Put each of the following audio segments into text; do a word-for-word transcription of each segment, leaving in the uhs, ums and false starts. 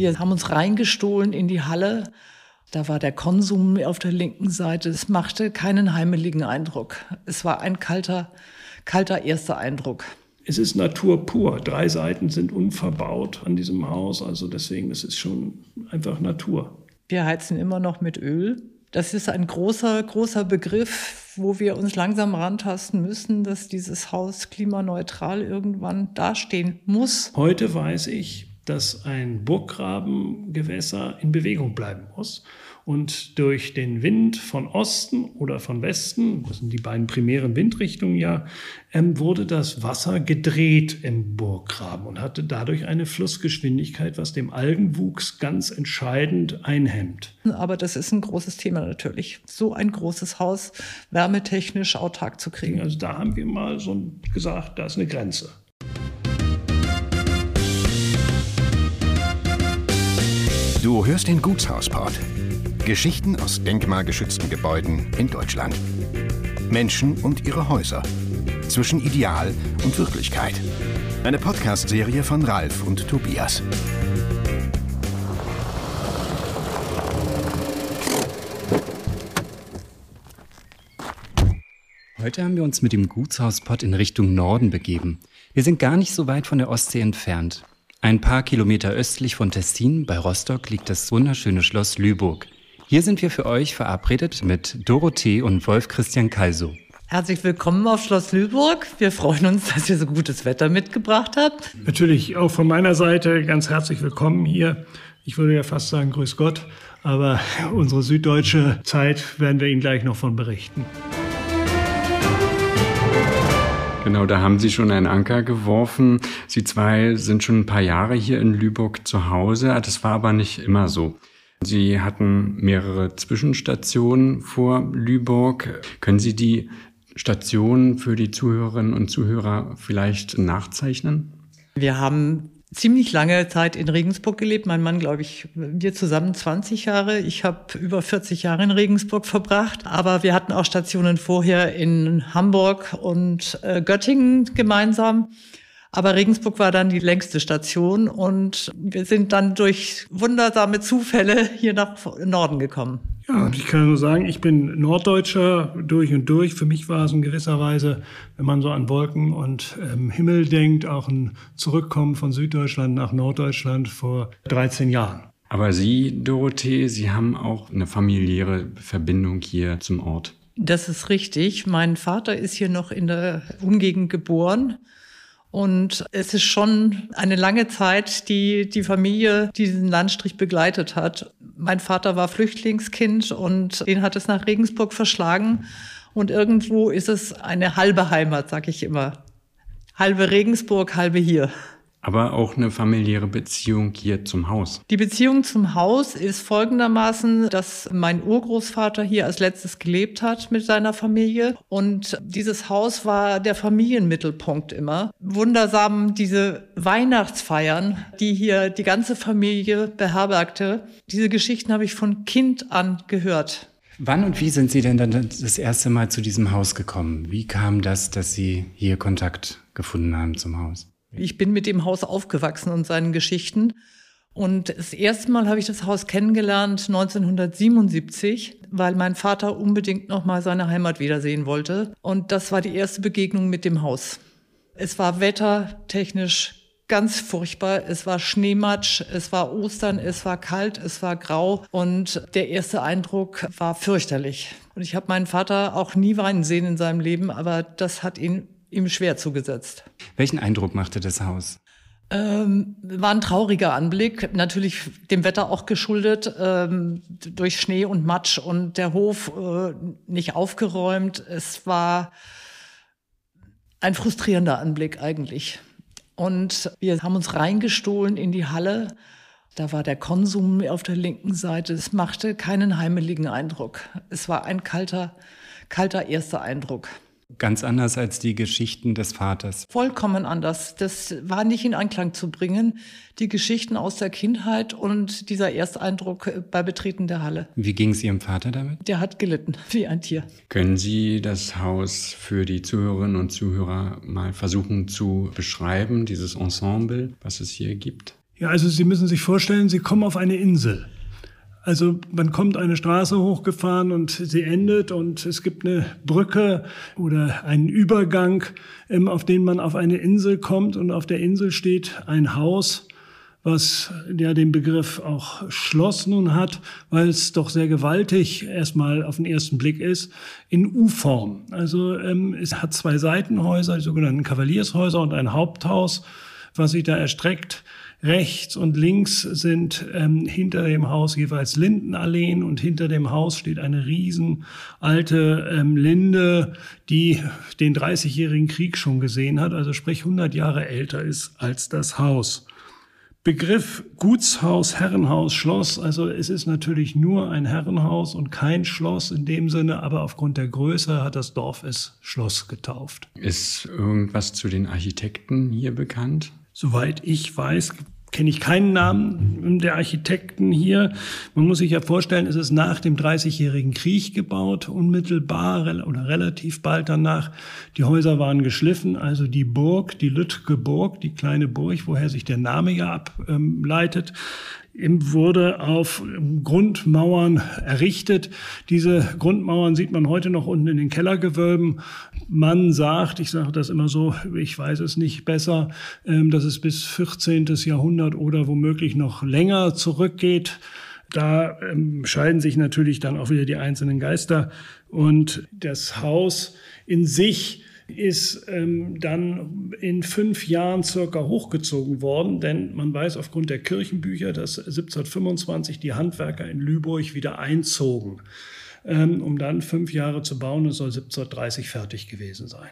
Wir haben uns reingestohlen in die Halle. Da war der Konsum auf der linken Seite. Es machte keinen heimeligen Eindruck. Es war ein kalter, kalter erster Eindruck. Es ist Natur pur. Drei Seiten sind unverbaut an diesem Haus. Also deswegen, es ist schon einfach Natur. Wir heizen immer noch mit Öl. Das ist ein großer, großer Begriff, wo wir uns langsam rantasten müssen, dass dieses Haus klimaneutral irgendwann dastehen muss. Heute weiß ich, dass ein Burgggrabengewässer in Bewegung bleiben muss. Und durch den Wind von Osten oder von Westen, das sind die beiden primären Windrichtungen ja, ähm, wurde das Wasser gedreht im Burggraben und hatte dadurch eine Flussgeschwindigkeit, was dem Algenwuchs ganz entscheidend einhemmt. Aber das ist ein großes Thema natürlich, so ein großes Haus wärmetechnisch autark zu kriegen. Also da haben wir mal so gesagt, da ist eine Grenze. Du hörst den Gutshauspod. Geschichten aus denkmalgeschützten Gebäuden in Deutschland. Menschen und ihre Häuser. Zwischen Ideal und Wirklichkeit. Eine Podcast-Serie von Ralf und Tobias. Heute haben wir uns mit dem Gutshauspod in Richtung Norden begeben. Wir sind gar nicht so weit von der Ostsee entfernt. Ein paar Kilometer östlich von Tessin bei Rostock liegt das wunderschöne Schloss Lüburg. Hier sind wir für euch verabredet mit Dorothee und Wolf Christian Kalsow. Herzlich willkommen auf Schloss Lüburg. Wir freuen uns, dass ihr so gutes Wetter mitgebracht habt. Natürlich auch von meiner Seite ganz herzlich willkommen hier. Ich würde ja fast sagen, grüß Gott, aber unsere süddeutsche Zeit werden wir Ihnen gleich noch von berichten. Genau, da haben Sie schon einen Anker geworfen. Sie zwei sind schon ein paar Jahre hier in Lüburg zu Hause. Das war aber nicht immer so. Sie hatten mehrere Zwischenstationen vor Lüburg. Können Sie die Stationen für die Zuhörerinnen und Zuhörer vielleicht nachzeichnen? Wir haben ziemlich lange Zeit in Regensburg gelebt. Mein Mann, glaube ich, wir zusammen zwanzig Jahre. Ich habe über vierzig Jahre in Regensburg verbracht. Aber wir hatten auch Stationen vorher in Hamburg und äh, Göttingen gemeinsam. Aber Regensburg war dann die längste Station und wir sind dann durch wundersame Zufälle hier nach Norden gekommen. Ja, ich kann nur sagen, ich bin Norddeutscher durch und durch. Für mich war es in gewisser Weise, wenn man so an Wolken und ähm, Himmel denkt, auch ein Zurückkommen von Süddeutschland nach Norddeutschland vor dreizehn Jahren. Aber Sie, Dorothee, Sie haben auch eine familiäre Verbindung hier zum Ort. Das ist richtig. Mein Vater ist hier noch in der Umgegend geboren. Und es ist schon eine lange Zeit, die die Familie diesen Landstrich begleitet hat. Mein Vater war Flüchtlingskind und den hat es nach Regensburg verschlagen. Und irgendwo ist es eine halbe Heimat, sag ich immer. Halbe Regensburg, halbe hier. Aber auch eine familiäre Beziehung hier zum Haus. Die Beziehung zum Haus ist folgendermaßen, dass mein Urgroßvater hier als letztes gelebt hat mit seiner Familie. Und dieses Haus war der Familienmittelpunkt immer. Wundersam diese Weihnachtsfeiern, die hier die ganze Familie beherbergte. Diese Geschichten habe ich von Kind an gehört. Wann und wie sind Sie denn dann das erste Mal zu diesem Haus gekommen? Wie kam das, dass Sie hier Kontakt gefunden haben zum Haus? Ich bin mit dem Haus aufgewachsen und seinen Geschichten. Und das erste Mal habe ich das Haus kennengelernt neunzehnhundertsiebenundsiebzig, weil mein Vater unbedingt noch mal seine Heimat wiedersehen wollte. Und das war die erste Begegnung mit dem Haus. Es war wettertechnisch ganz furchtbar. Es war Schneematsch, es war Ostern, es war kalt, es war grau. Und der erste Eindruck war fürchterlich. Und ich habe meinen Vater auch nie weinen sehen in seinem Leben, aber das hat ihn ihm schwer zugesetzt. Welchen Eindruck machte das Haus? Ähm, war ein trauriger Anblick, natürlich dem Wetter auch geschuldet, ähm, durch Schnee und Matsch und der Hof äh, nicht aufgeräumt. Es war ein frustrierender Anblick eigentlich. Und wir haben uns reingestohlen in die Halle. Da war der Konsum auf der linken Seite. Es machte keinen heimeligen Eindruck. Es war ein kalter, kalter erster Eindruck. Ganz anders als die Geschichten des Vaters. Vollkommen anders. Das war nicht in Einklang zu bringen. Die Geschichten aus der Kindheit und dieser Ersteindruck bei Betreten der Halle. Wie ging es Ihrem Vater damit? Der hat gelitten, wie ein Tier. Können Sie das Haus für die Zuhörerinnen und Zuhörer mal versuchen zu beschreiben, dieses Ensemble, was es hier gibt? Ja, also Sie müssen sich vorstellen, Sie kommen auf eine Insel. Also man kommt eine Straße hochgefahren und sie endet und es gibt eine Brücke oder einen Übergang, auf den man auf eine Insel kommt, und auf der Insel steht ein Haus, was ja den Begriff auch Schloss nun hat, weil es doch sehr gewaltig erstmal auf den ersten Blick ist, in U-Form. Also ähm, es hat zwei Seitenhäuser, die sogenannten Kavaliershäuser, und ein Haupthaus, was sich da erstreckt. Rechts und links sind ähm, hinter dem Haus jeweils Lindenalleen, und hinter dem Haus steht eine riesen alte ähm, Linde, die den dreißigjährigen Krieg schon gesehen hat, also sprich hundert Jahre älter ist als das Haus. Begriff Gutshaus, Herrenhaus, Schloss, also es ist natürlich nur ein Herrenhaus und kein Schloss in dem Sinne, aber aufgrund der Größe hat das Dorf es Schloss getauft. Ist irgendwas zu den Architekten hier bekannt? Soweit ich weiß, kenne ich keinen Namen der Architekten hier. Man muss sich ja vorstellen, es ist nach dem dreißigjährigen Krieg gebaut, unmittelbar oder relativ bald danach. Die Häuser waren geschliffen, also die Burg, die Lüttke Burg, die kleine Burg, woher sich der Name ja ableitet, wurde auf Grundmauern errichtet. Diese Grundmauern sieht man heute noch unten in den Kellergewölben. Man sagt, ich sage das immer so, ich weiß es nicht besser, dass es bis vierzehnten Jahrhundert oder womöglich noch länger zurückgeht. Da scheiden sich natürlich dann auch wieder die einzelnen Geister. Und das Haus in sich ist ähm, dann in fünf Jahren circa hochgezogen worden, denn man weiß aufgrund der Kirchenbücher, dass siebzehnhundertfünfundzwanzig die Handwerker in Lüburg wieder einzogen, ähm, um dann fünf Jahre zu bauen. Es soll siebzehnhundertdreißig fertig gewesen sein.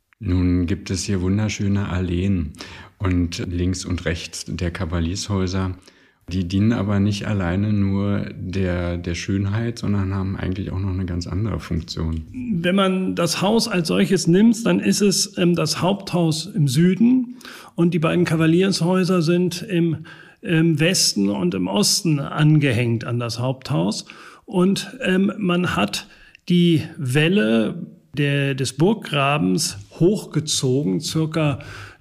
Nun gibt es hier wunderschöne Alleen und links und rechts der Kavaliershäuser. Die dienen aber nicht alleine nur der, der Schönheit, sondern haben eigentlich auch noch eine ganz andere Funktion. Wenn man das Haus als solches nimmt, dann ist es ähm, das Haupthaus im Süden, und die beiden Kavaliershäuser sind im, im Westen und im Osten angehängt an das Haupthaus. Und ähm, man hat die Wälle der, des Burggrabens hochgezogen, circa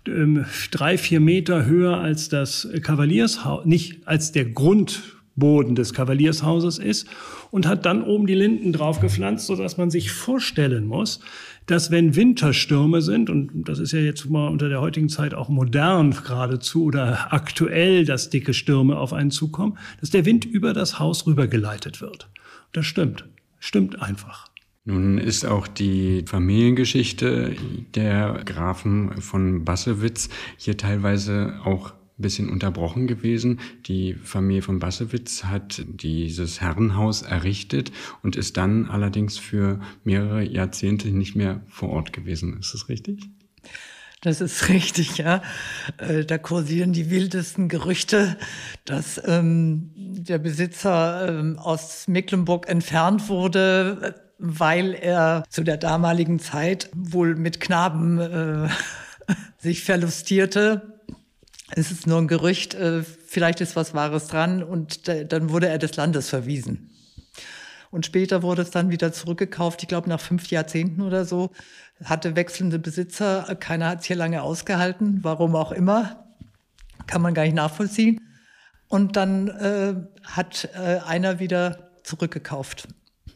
drei, vier Meter höher als das Kavaliershaus, nicht als der Grundboden des Kavaliershauses ist, und hat dann oben die Linden drauf gepflanzt, sodass man sich vorstellen muss, dass wenn Winterstürme sind, und das ist ja jetzt mal unter der heutigen Zeit auch modern geradezu oder aktuell, dass dicke Stürme auf einen zukommen, dass der Wind über das Haus rübergeleitet wird. Und das stimmt, stimmt einfach. Nun ist auch die Familiengeschichte der Grafen von Bassewitz hier teilweise auch ein bisschen unterbrochen gewesen. Die Familie von Bassewitz hat dieses Herrenhaus errichtet und ist dann allerdings für mehrere Jahrzehnte nicht mehr vor Ort gewesen. Ist das richtig? Das ist richtig, ja. Da kursieren die wildesten Gerüchte, dass ähm, der Besitzer ähm, aus Mecklenburg entfernt wurde, weil er zu der damaligen Zeit wohl mit Knaben äh, sich verlustierte. Es ist nur ein Gerücht, äh, vielleicht ist was Wahres dran, und da, dann wurde er des Landes verwiesen. Und später wurde es dann wieder zurückgekauft, ich glaube nach fünf Jahrzehnten oder so, hatte wechselnde Besitzer, keiner hat es hier lange ausgehalten, warum auch immer, kann man gar nicht nachvollziehen. Und dann äh, hat äh, einer wieder zurückgekauft.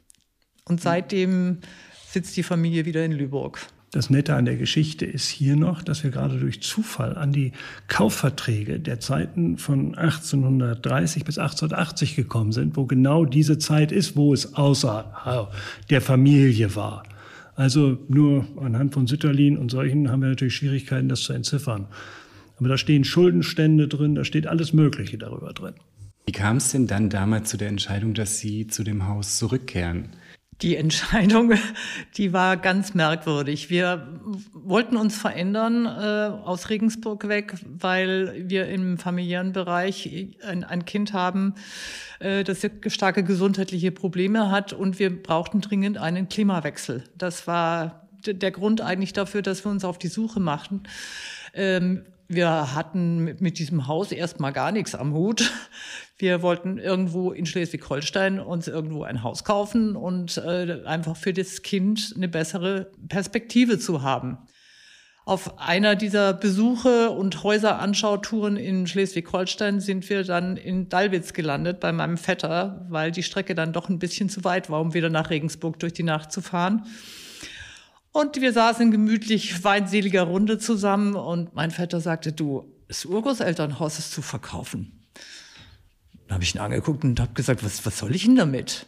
Und seitdem sitzt die Familie wieder in Lüburg. Das Nette an der Geschichte ist hier noch, dass wir gerade durch Zufall an die Kaufverträge der Zeiten von achtzehnhundertdreißig bis achtzehnhundertachtzig gekommen sind, wo genau diese Zeit ist, wo es außer der Familie war. Also nur anhand von Sütterlin und solchen haben wir natürlich Schwierigkeiten, das zu entziffern. Aber da stehen Schuldenstände drin, da steht alles Mögliche darüber drin. Wie kam es denn dann damals zu der Entscheidung, dass Sie zu dem Haus zurückkehren? Die Entscheidung, die war ganz merkwürdig. Wir wollten uns verändern äh, aus Regensburg weg, weil wir im familiären Bereich ein, ein Kind haben, äh, das starke gesundheitliche Probleme hat, und wir brauchten dringend einen Klimawechsel. Das war d- der Grund eigentlich dafür, dass wir uns auf die Suche machten. Ähm, Wir hatten mit diesem Haus erstmal gar nichts am Hut. Wir wollten irgendwo in Schleswig-Holstein uns irgendwo ein Haus kaufen und äh, einfach für das Kind eine bessere Perspektive zu haben. Auf einer dieser Besuche und Häuseranschau-Touren in Schleswig-Holstein sind wir dann in Dallwitz gelandet bei meinem Vetter, weil die Strecke dann doch ein bisschen zu weit war, um wieder nach Regensburg durch die Nacht zu fahren. Und wir saßen in gemütlich feindseliger Runde zusammen und mein Vetter sagte, du, das Urgroßelternhaus ist zu verkaufen. Dann habe ich ihn angeguckt und habe gesagt, was, was soll ich denn damit?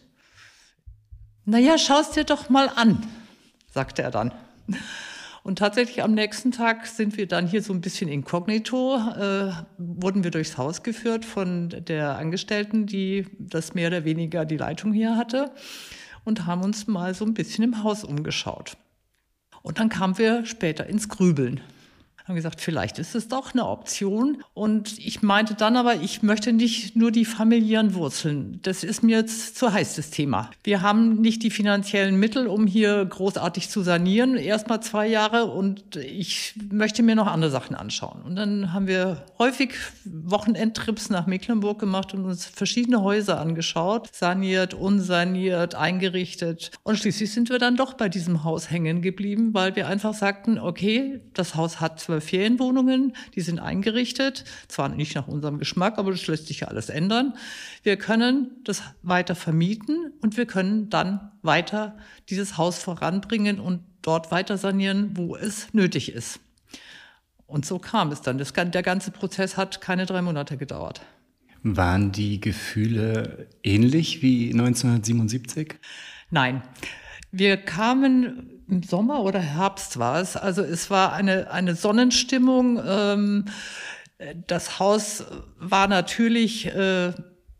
Naja, schau es dir doch mal an, sagte er dann. Und tatsächlich am nächsten Tag sind wir dann hier so ein bisschen inkognito, äh, wurden wir durchs Haus geführt von der Angestellten, die das mehr oder weniger die Leitung hier hatte und haben uns mal so ein bisschen im Haus umgeschaut. Und dann kamen wir später ins Grübeln. Haben gesagt, vielleicht ist es doch eine Option. Und ich meinte dann aber, ich möchte nicht nur die familiären Wurzeln. Das ist mir jetzt zu heiß, das Thema. Wir haben nicht die finanziellen Mittel, um hier großartig zu sanieren. Erstmal zwei Jahre und ich möchte mir noch andere Sachen anschauen. Und dann haben wir häufig Wochenendtrips nach Mecklenburg gemacht und uns verschiedene Häuser angeschaut. Saniert, unsaniert, eingerichtet. Und schließlich sind wir dann doch bei diesem Haus hängen geblieben, weil wir einfach sagten, okay, das Haus hat zwölf Ferienwohnungen, die sind eingerichtet, zwar nicht nach unserem Geschmack, aber das lässt sich ja alles ändern. Wir können das weiter vermieten und wir können dann weiter dieses Haus voranbringen und dort weiter sanieren, wo es nötig ist. Und so kam es dann. Das, der ganze Prozess hat keine drei Monate gedauert. Waren die Gefühle ähnlich wie neunzehnhundertsiebenundsiebzig? Nein. Wir kamen im Sommer oder Herbst war es. Also es war eine, eine Sonnenstimmung. Ähm, das Haus war natürlich äh,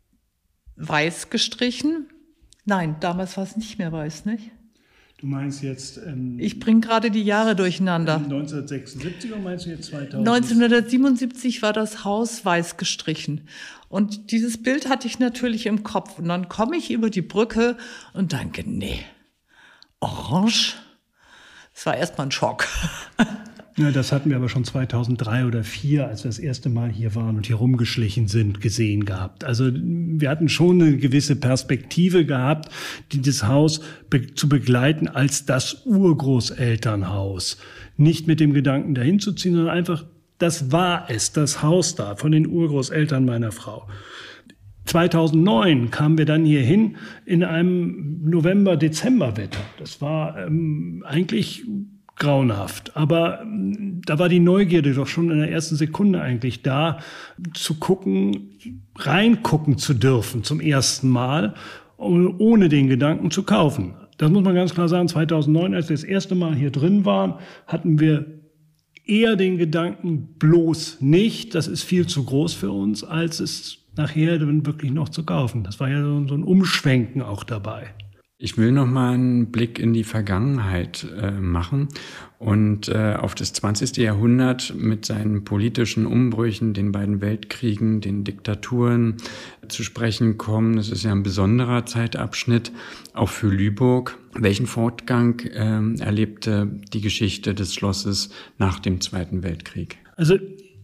weiß gestrichen. Nein, damals war es nicht mehr weiß, nicht? Du meinst jetzt... Ähm, ich bringe gerade die Jahre durcheinander. neunzehnhundertsechsundsiebzig oder meinst du jetzt zweitausend? neunzehnhundertsiebenundsiebzig war das Haus weiß gestrichen. Und dieses Bild hatte ich natürlich im Kopf. Und dann komme ich über die Brücke und denke, nee, orange? Das war erstmal ein Schock. Ja, das hatten wir aber schon zweitausenddrei oder zweitausendvier, als wir das erste Mal hier waren und hier rumgeschlichen sind, gesehen gehabt. Also wir hatten schon eine gewisse Perspektive gehabt, dieses Haus be- zu begleiten als das Urgroßelternhaus. Nicht mit dem Gedanken dahin zu ziehen, sondern einfach, das war es, das Haus da von den Urgroßeltern meiner Frau. zweitausendneun kamen wir dann hier hin in einem November-Dezember-Wetter. Das war ähm, eigentlich grauenhaft. Aber ähm, da war die Neugierde doch schon in der ersten Sekunde eigentlich da, zu gucken, reingucken zu dürfen zum ersten Mal, ohne den Gedanken zu kaufen. Das muss man ganz klar sagen. zweitausendneun, als wir das erste Mal hier drin waren, hatten wir eher den Gedanken, bloß nicht, das ist viel zu groß für uns, als es nachher dann wirklich noch zu kaufen. Das war ja so, so ein Umschwenken auch dabei. Ich will noch mal einen Blick in die Vergangenheit äh, machen und äh, auf das zwanzigste Jahrhundert mit seinen politischen Umbrüchen, den beiden Weltkriegen, den Diktaturen zu sprechen kommen. Das ist ja ein besonderer Zeitabschnitt, auch für Lübburg. Welchen Fortgang äh, erlebte die Geschichte des Schlosses nach dem Zweiten Weltkrieg? Also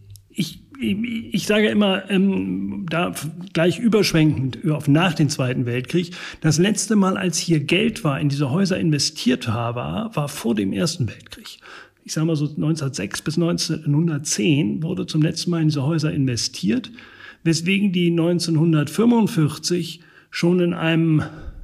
ich Ich sage immer, ähm, da gleich überschwenkend auf nach dem Zweiten Weltkrieg, das letzte Mal, als hier Geld war, in diese Häuser investiert war, war vor dem Ersten Weltkrieg. Ich sage mal so neunzehnhundertsechs bis neunzehnhundertzehn wurde zum letzten Mal in diese Häuser investiert, weswegen die neunzehnhundertfünfundvierzig schon in einem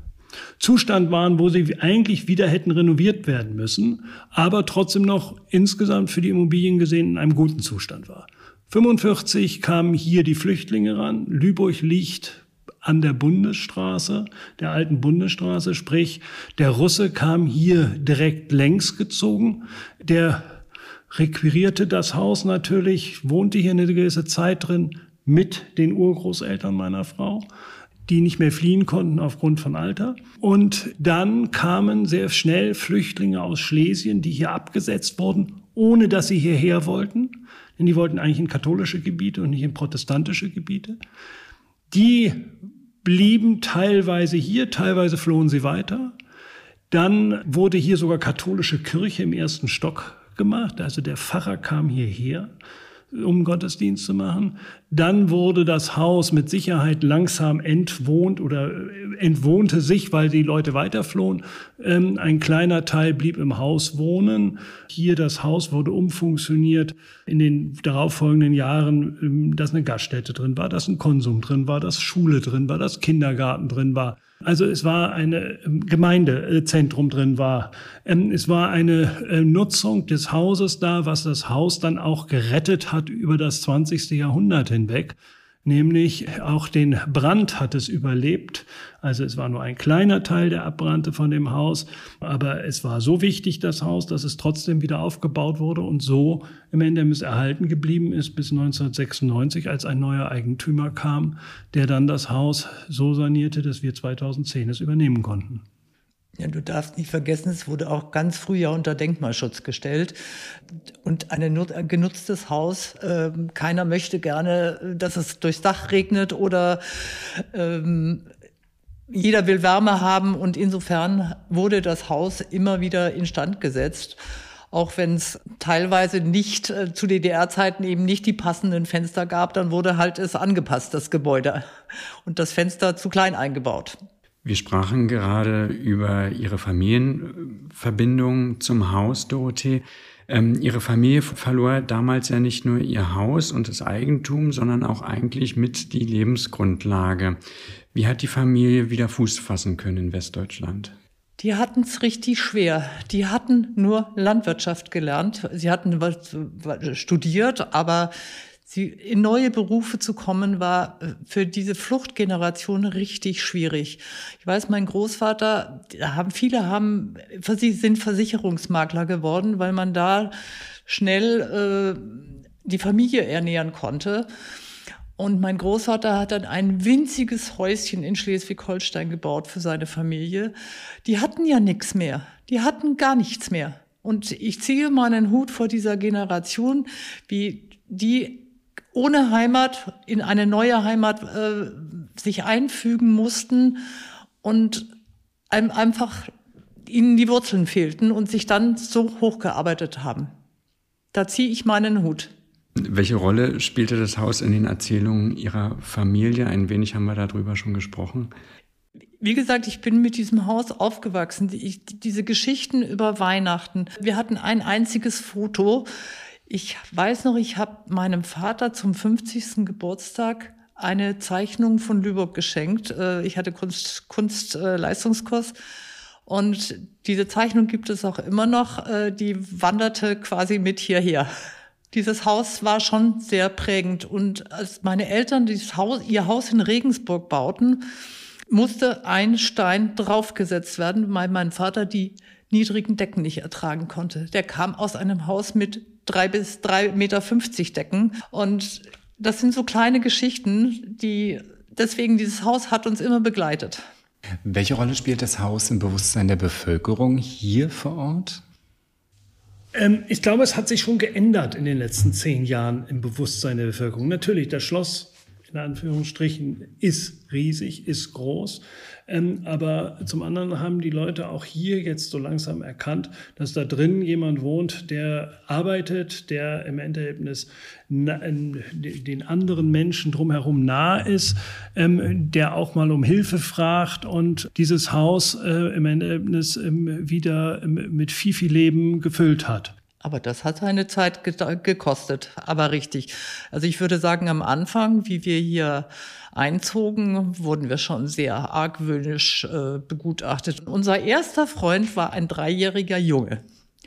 Zustand waren, wo sie eigentlich wieder hätten renoviert werden müssen, aber trotzdem noch insgesamt für die Immobilien gesehen in einem guten Zustand war. fünfundvierzig kamen hier die Flüchtlinge ran. Lübburg liegt an der Bundesstraße, der alten Bundesstraße, sprich, der Russe kam hier direkt längs gezogen. Der requirierte das Haus natürlich, wohnte hier eine gewisse Zeit drin mit den Urgroßeltern meiner Frau, die nicht mehr fliehen konnten aufgrund von Alter. Und dann kamen sehr schnell Flüchtlinge aus Schlesien, die hier abgesetzt wurden, ohne dass sie hierher wollten. Denn die wollten eigentlich in katholische Gebiete und nicht in protestantische Gebiete. Die blieben teilweise hier, teilweise flohen sie weiter. Dann wurde hier sogar katholische Kirche im ersten Stock gemacht. Also der Pfarrer kam hierher. um Gottesdienst zu machen. Dann wurde das Haus mit Sicherheit langsam entwohnt oder entwohnte sich, weil die Leute weiterflohen. Ähm, ein kleiner Teil blieb im Haus wohnen. Hier das Haus wurde umfunktioniert in den darauffolgenden Jahren, ähm, dass eine Gaststätte drin war, dass ein Konsum drin war, dass Schule drin war, dass Kindergarten drin war. Also es war eine Gemeindezentrum drin war. Es war eine Nutzung des Hauses da, was das Haus dann auch gerettet hat über das zwanzigste Jahrhundert hinweg. Nämlich auch den Brand hat es überlebt. Also es war nur ein kleiner Teil, der abbrannte von dem Haus. Aber es war so wichtig, das Haus, dass es trotzdem wieder aufgebaut wurde und so im Endeffekt erhalten geblieben ist bis neunzehnhundertsechsundneunzig, als ein neuer Eigentümer kam, der dann das Haus so sanierte, dass wir zweitausendzehn es übernehmen konnten. Ja, du darfst nicht vergessen, es wurde auch ganz früh ja unter Denkmalschutz gestellt. Und ein genutztes Haus, äh, keiner möchte gerne, dass es durchs Dach regnet oder ähm, jeder will Wärme haben. Und insofern wurde das Haus immer wieder instand gesetzt. Auch wenn es teilweise nicht äh, zu D D R-Zeiten eben nicht die passenden Fenster gab, dann wurde halt es angepasst, das Gebäude. Und das Fenster zu klein eingebaut. Wir sprachen gerade über Ihre Familienverbindung zum Haus, Dorothee. Ähm, Ihre Familie verlor damals ja nicht nur ihr Haus und das Eigentum, sondern auch eigentlich mit die Lebensgrundlage. Wie hat die Familie wieder Fuß fassen können in Westdeutschland? Die hatten es richtig schwer. Die hatten nur Landwirtschaft gelernt. Sie hatten was studiert, aber Sie, in neue Berufe zu kommen, war für diese Fluchtgeneration richtig schwierig. Ich weiß, mein Großvater, haben, viele haben, sind Versicherungsmakler geworden, weil man da schnell äh, die Familie ernähren konnte. Und mein Großvater hat dann ein winziges Häuschen in Schleswig-Holstein gebaut für seine Familie. Die hatten ja nichts mehr. Die hatten gar nichts mehr. Und ich ziehe meinen Hut vor dieser Generation, wie die ohne Heimat in eine neue Heimat äh, sich einfügen mussten und einem einfach ihnen die Wurzeln fehlten und sich dann so hochgearbeitet haben. Da ziehe ich meinen Hut. Welche Rolle spielte das Haus in den Erzählungen Ihrer Familie? Ein wenig haben wir darüber schon gesprochen. Wie gesagt, ich bin mit diesem Haus aufgewachsen. Ich, diese Geschichten über Weihnachten. Wir hatten ein einziges Foto. Ich weiß noch, ich habe meinem Vater zum fünfzigsten Geburtstag eine Zeichnung von Lübeck geschenkt. Ich hatte Kunst, Kunstleistungskurs und diese Zeichnung gibt es auch immer noch. Die wanderte quasi mit hierher. Dieses Haus war schon sehr prägend und als meine Eltern dieses Haus, ihr Haus in Regensburg bauten, musste ein Stein draufgesetzt werden, weil mein Vater die niedrigen Decken nicht ertragen konnte. Der kam aus einem Haus mit drei bis drei Meter fünfzig Decken. Und das sind so kleine Geschichten, die, deswegen dieses Haus hat uns immer begleitet. Welche Rolle spielt das Haus im Bewusstsein der Bevölkerung hier vor Ort? Ähm, ich glaube, es hat sich schon geändert in den letzten zehn Jahren im Bewusstsein der Bevölkerung. Natürlich, das Schloss, in Anführungsstrichen, ist riesig, ist groß. Ähm, aber zum anderen haben die Leute auch hier jetzt so langsam erkannt, dass da drin jemand wohnt, der arbeitet, der im Endeffekt na, den anderen Menschen drumherum nahe ist, ähm, der auch mal um Hilfe fragt und dieses Haus äh, im Endeffekt ähm, wieder ähm, mit viel, viel Leben gefüllt hat. Aber das hat eine Zeit gekostet, aber richtig. Also ich würde sagen, am Anfang, wie wir hier einzogen, wurden wir schon sehr argwöhnisch äh, begutachtet. Und unser erster Freund war ein dreijähriger Junge.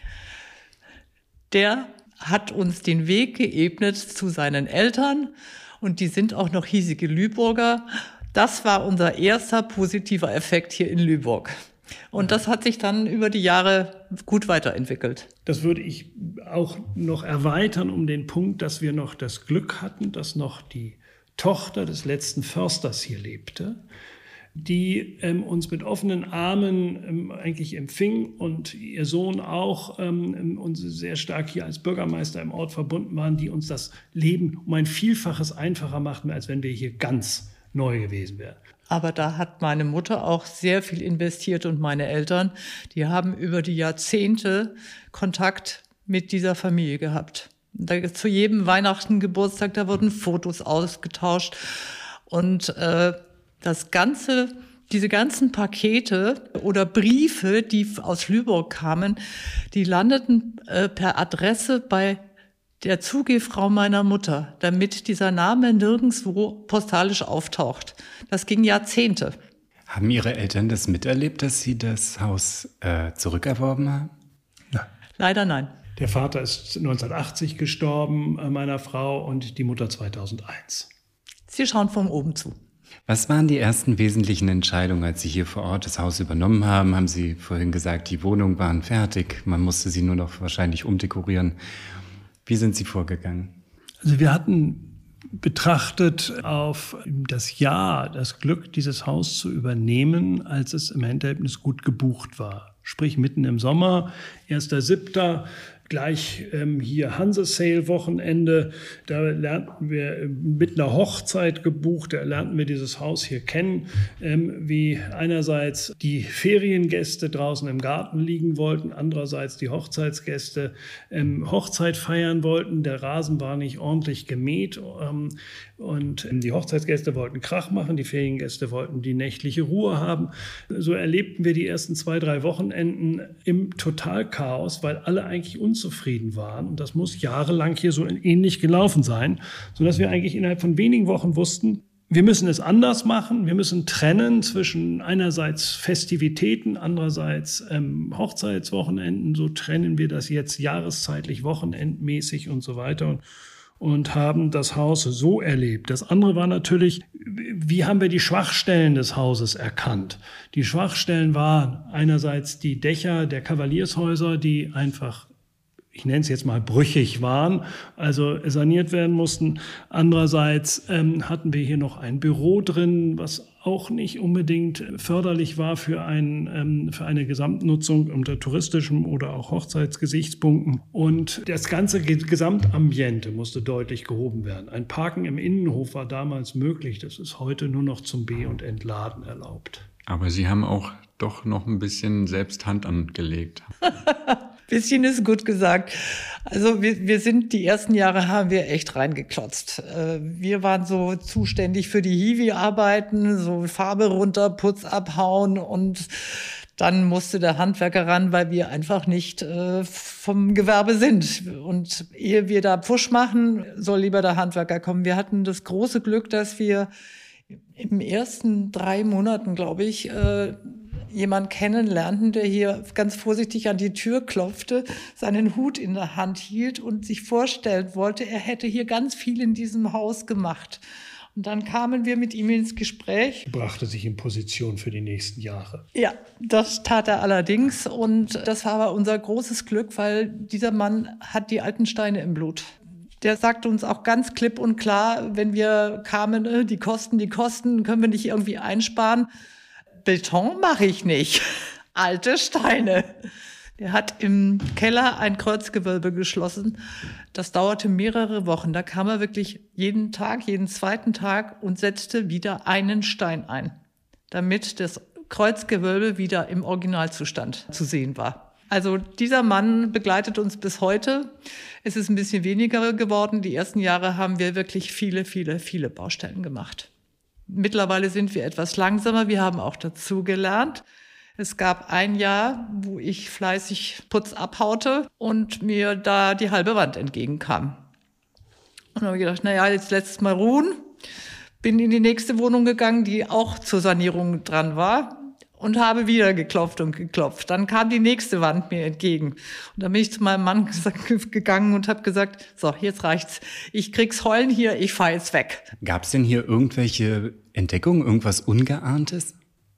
Der hat uns den Weg geebnet zu seinen Eltern und die sind auch noch hiesige Lüburger. Das war unser erster positiver Effekt hier in Lübeck. Und das hat sich dann über die Jahre gut weiterentwickelt. Das würde ich auch noch erweitern um den Punkt, dass wir noch das Glück hatten, dass noch die Tochter des letzten Försters hier lebte, die ähm, uns mit offenen Armen ähm, eigentlich empfing und ihr Sohn auch ähm, uns sehr stark hier als Bürgermeister im Ort verbunden waren, die uns das Leben um ein Vielfaches einfacher machten, als wenn wir hier ganz neu gewesen wären. Aber da hat meine Mutter auch sehr viel investiert und meine Eltern, die haben über die Jahrzehnte Kontakt mit dieser Familie gehabt. Da, zu jedem Weihnachten, Geburtstag, da wurden Fotos ausgetauscht. Und äh, das Ganze, diese ganzen Pakete oder Briefe, die aus Lübeck kamen, die landeten äh, per Adresse bei der Zugehfrau meiner Mutter, damit dieser Name nirgendwo postalisch auftaucht. Das ging Jahrzehnte. Haben Ihre Eltern das miterlebt, dass Sie das Haus äh, zurückerworben haben? Nein. Leider nein. Der Vater ist neunzehnhundertachtzig gestorben, äh, meiner Frau, und die Mutter zweitausendeins. Sie schauen von oben zu. Was waren die ersten wesentlichen Entscheidungen, als Sie hier vor Ort das Haus übernommen haben? Haben Sie vorhin gesagt, die Wohnungen waren fertig, man musste sie nur noch wahrscheinlich umdekorieren. Wie sind Sie vorgegangen? Also wir hatten betrachtet auf das Jahr, das Glück, dieses Haus zu übernehmen, als es im Endergebnis gut gebucht war. Sprich mitten im Sommer, erster siebter Gleich ähm, hier Hanse-Sale-Wochenende, da lernten wir mit einer Hochzeit gebucht, da lernten wir dieses Haus hier kennen, ähm, wie einerseits die Feriengäste draußen im Garten liegen wollten, andererseits die Hochzeitsgäste ähm, Hochzeit feiern wollten. Der Rasen war nicht ordentlich gemäht ähm, und ähm, die Hochzeitsgäste wollten Krach machen, die Feriengäste wollten die nächtliche Ruhe haben. So erlebten wir die ersten zwei, drei Wochenenden im Totalchaos, weil alle eigentlich uns zufrieden waren. Und das muss jahrelang hier so ähnlich gelaufen sein, sodass wir eigentlich innerhalb von wenigen Wochen wussten, wir müssen es anders machen. Wir müssen trennen zwischen einerseits Festivitäten, andererseits ähm, Hochzeitswochenenden. So trennen wir das jetzt jahreszeitlich, wochenendmäßig und so weiter. Und und haben das Haus so erlebt. Das andere war natürlich, wie haben wir die Schwachstellen des Hauses erkannt? Die Schwachstellen waren einerseits die Dächer der Kavaliershäuser, die einfach, ich nenne es jetzt mal, brüchig waren, also saniert werden mussten. Andererseits ähm, hatten wir hier noch ein Büro drin, was auch nicht unbedingt förderlich war für, ein, ähm, für eine Gesamtnutzung unter touristischen oder auch Hochzeitsgesichtspunkten. Und das ganze Gesamtambiente musste deutlich gehoben werden. Ein Parken im Innenhof war damals möglich, das ist heute nur noch zum Be- und Entladen erlaubt. Aber Sie haben auch doch noch ein bisschen selbst Hand angelegt. Bisschen ist gut gesagt. Also wir, wir sind, die ersten Jahre haben wir echt reingeklotzt. Wir waren so zuständig für die Hiwi-Arbeiten, so Farbe runter, Putz abhauen, und dann musste der Handwerker ran, weil wir einfach nicht äh, vom Gewerbe sind. Und ehe wir da Pfusch machen, soll lieber der Handwerker kommen. Wir hatten das große Glück, dass wir im ersten drei Monaten, glaube ich, äh, jemand kennenlernten, der hier ganz vorsichtig an die Tür klopfte, seinen Hut in der Hand hielt und sich vorstellen wollte, er hätte hier ganz viel in diesem Haus gemacht. Und dann kamen wir mit ihm ins Gespräch. Er brachte sich in Position für die nächsten Jahre. Ja, das tat er allerdings. Und das war aber unser großes Glück, weil dieser Mann hat die alten Steine im Blut. Der sagte uns auch ganz klipp und klar, wenn wir kamen, die Kosten, die Kosten, können wir nicht irgendwie einsparen. Beton mache ich nicht. Alte Steine. Der hat im Keller ein Kreuzgewölbe geschlossen. Das dauerte mehrere Wochen. Da kam er wirklich jeden Tag, jeden zweiten Tag und setzte wieder einen Stein ein, damit das Kreuzgewölbe wieder im Originalzustand zu sehen war. Also dieser Mann begleitet uns bis heute. Es ist ein bisschen weniger geworden. Die ersten Jahre haben wir wirklich viele, viele, viele Baustellen gemacht. Mittlerweile sind wir etwas langsamer. Wir haben auch dazu gelernt. Es gab ein Jahr, wo ich fleißig Putz abhaute und mir da die halbe Wand entgegenkam. Und dann habe ich gedacht, naja, jetzt letztes Mal ruhen. Bin in die nächste Wohnung gegangen, die auch zur Sanierung dran war, und habe wieder geklopft und geklopft. Dann kam die nächste Wand mir entgegen. Und dann bin ich zu meinem Mann gegangen und habe gesagt, so, jetzt reicht's. Ich krieg's heulen hier, ich fahr jetzt weg. Gab es denn hier irgendwelche Entdeckungen, irgendwas Ungeahntes?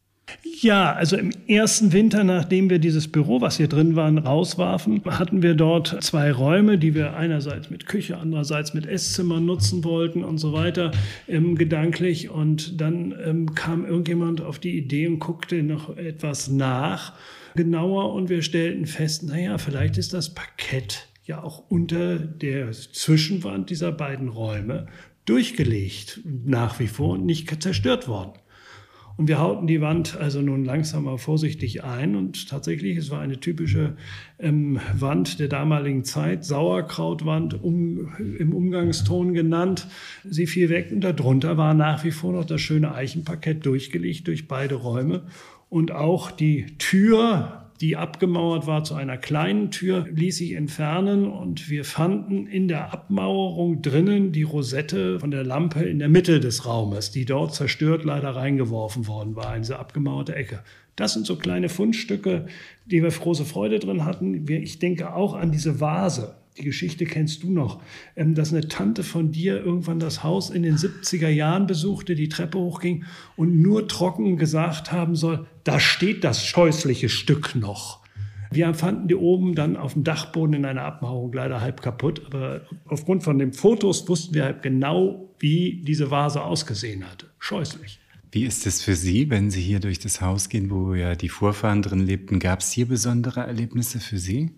Ja, also im ersten Winter, nachdem wir dieses Büro, was hier drin war, rauswarfen, hatten wir dort zwei Räume, die wir einerseits mit Küche, andererseits mit Esszimmer nutzen wollten und so weiter, ähm, gedanklich. Und dann ähm, kam irgendjemand auf die Idee und guckte noch etwas nach, genauer, und wir stellten fest, naja, vielleicht ist das Parkett ja auch unter der Zwischenwand dieser beiden Räume durchgelegt, nach wie vor, und nicht zerstört worden. Und wir hauten die Wand also nun langsam aber vorsichtig ein. Und tatsächlich, es war eine typische ähm, Wand der damaligen Zeit, Sauerkrautwand um, im Umgangston genannt. Sie fiel weg und darunter war nach wie vor noch das schöne Eichenparkett durchgelegt durch beide Räume. Und auch die Tür, die abgemauert war zu einer kleinen Tür, ließ sich entfernen und wir fanden in der Abmauerung drinnen die Rosette von der Lampe in der Mitte des Raumes, die dort zerstört leider reingeworfen worden war, in diese abgemauerte Ecke. Das sind so kleine Fundstücke, die wir große Freude drin hatten. Ich denke auch an diese Vase. Die Geschichte kennst du noch, dass eine Tante von dir irgendwann das Haus in den siebziger Jahren besuchte, die Treppe hochging und nur trocken gesagt haben soll, da steht das scheußliche Stück noch. Wir fanden die oben dann auf dem Dachboden in einer Abmauerung leider halb kaputt, aber aufgrund von den Fotos wussten wir halt genau, wie diese Vase ausgesehen hatte. Scheußlich. Wie ist es für Sie, wenn Sie hier durch das Haus gehen, wo ja die Vorfahren drin lebten? Gab es hier besondere Erlebnisse für Sie?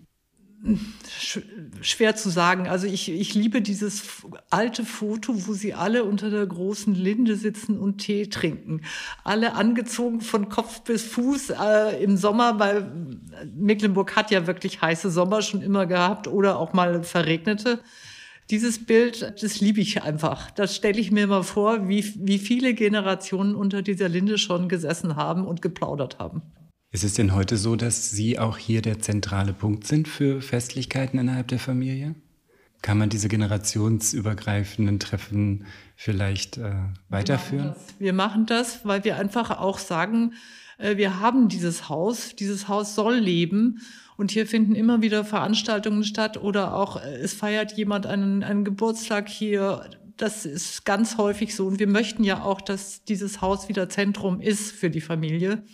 Schwer zu sagen. Also ich, ich liebe dieses alte Foto, wo sie alle unter der großen Linde sitzen und Tee trinken. Alle angezogen von Kopf bis Fuß äh, im Sommer, weil Mecklenburg hat ja wirklich heiße Sommer schon immer gehabt oder auch mal verregnete. Dieses Bild, das liebe ich einfach. Das stelle ich mir mal vor, wie, wie viele Generationen unter dieser Linde schon gesessen haben und geplaudert haben. Ist es denn heute so, dass Sie auch hier der zentrale Punkt sind für Festlichkeiten innerhalb der Familie? Kann man diese generationsübergreifenden Treffen vielleicht äh, weiterführen? Wir machen das, wir machen das, weil wir einfach auch sagen, äh, wir haben dieses Haus, dieses Haus soll leben und hier finden immer wieder Veranstaltungen statt oder auch äh, es feiert jemand einen, einen Geburtstag hier. Das ist ganz häufig so und wir möchten ja auch, dass dieses Haus wieder Zentrum ist für die Familie.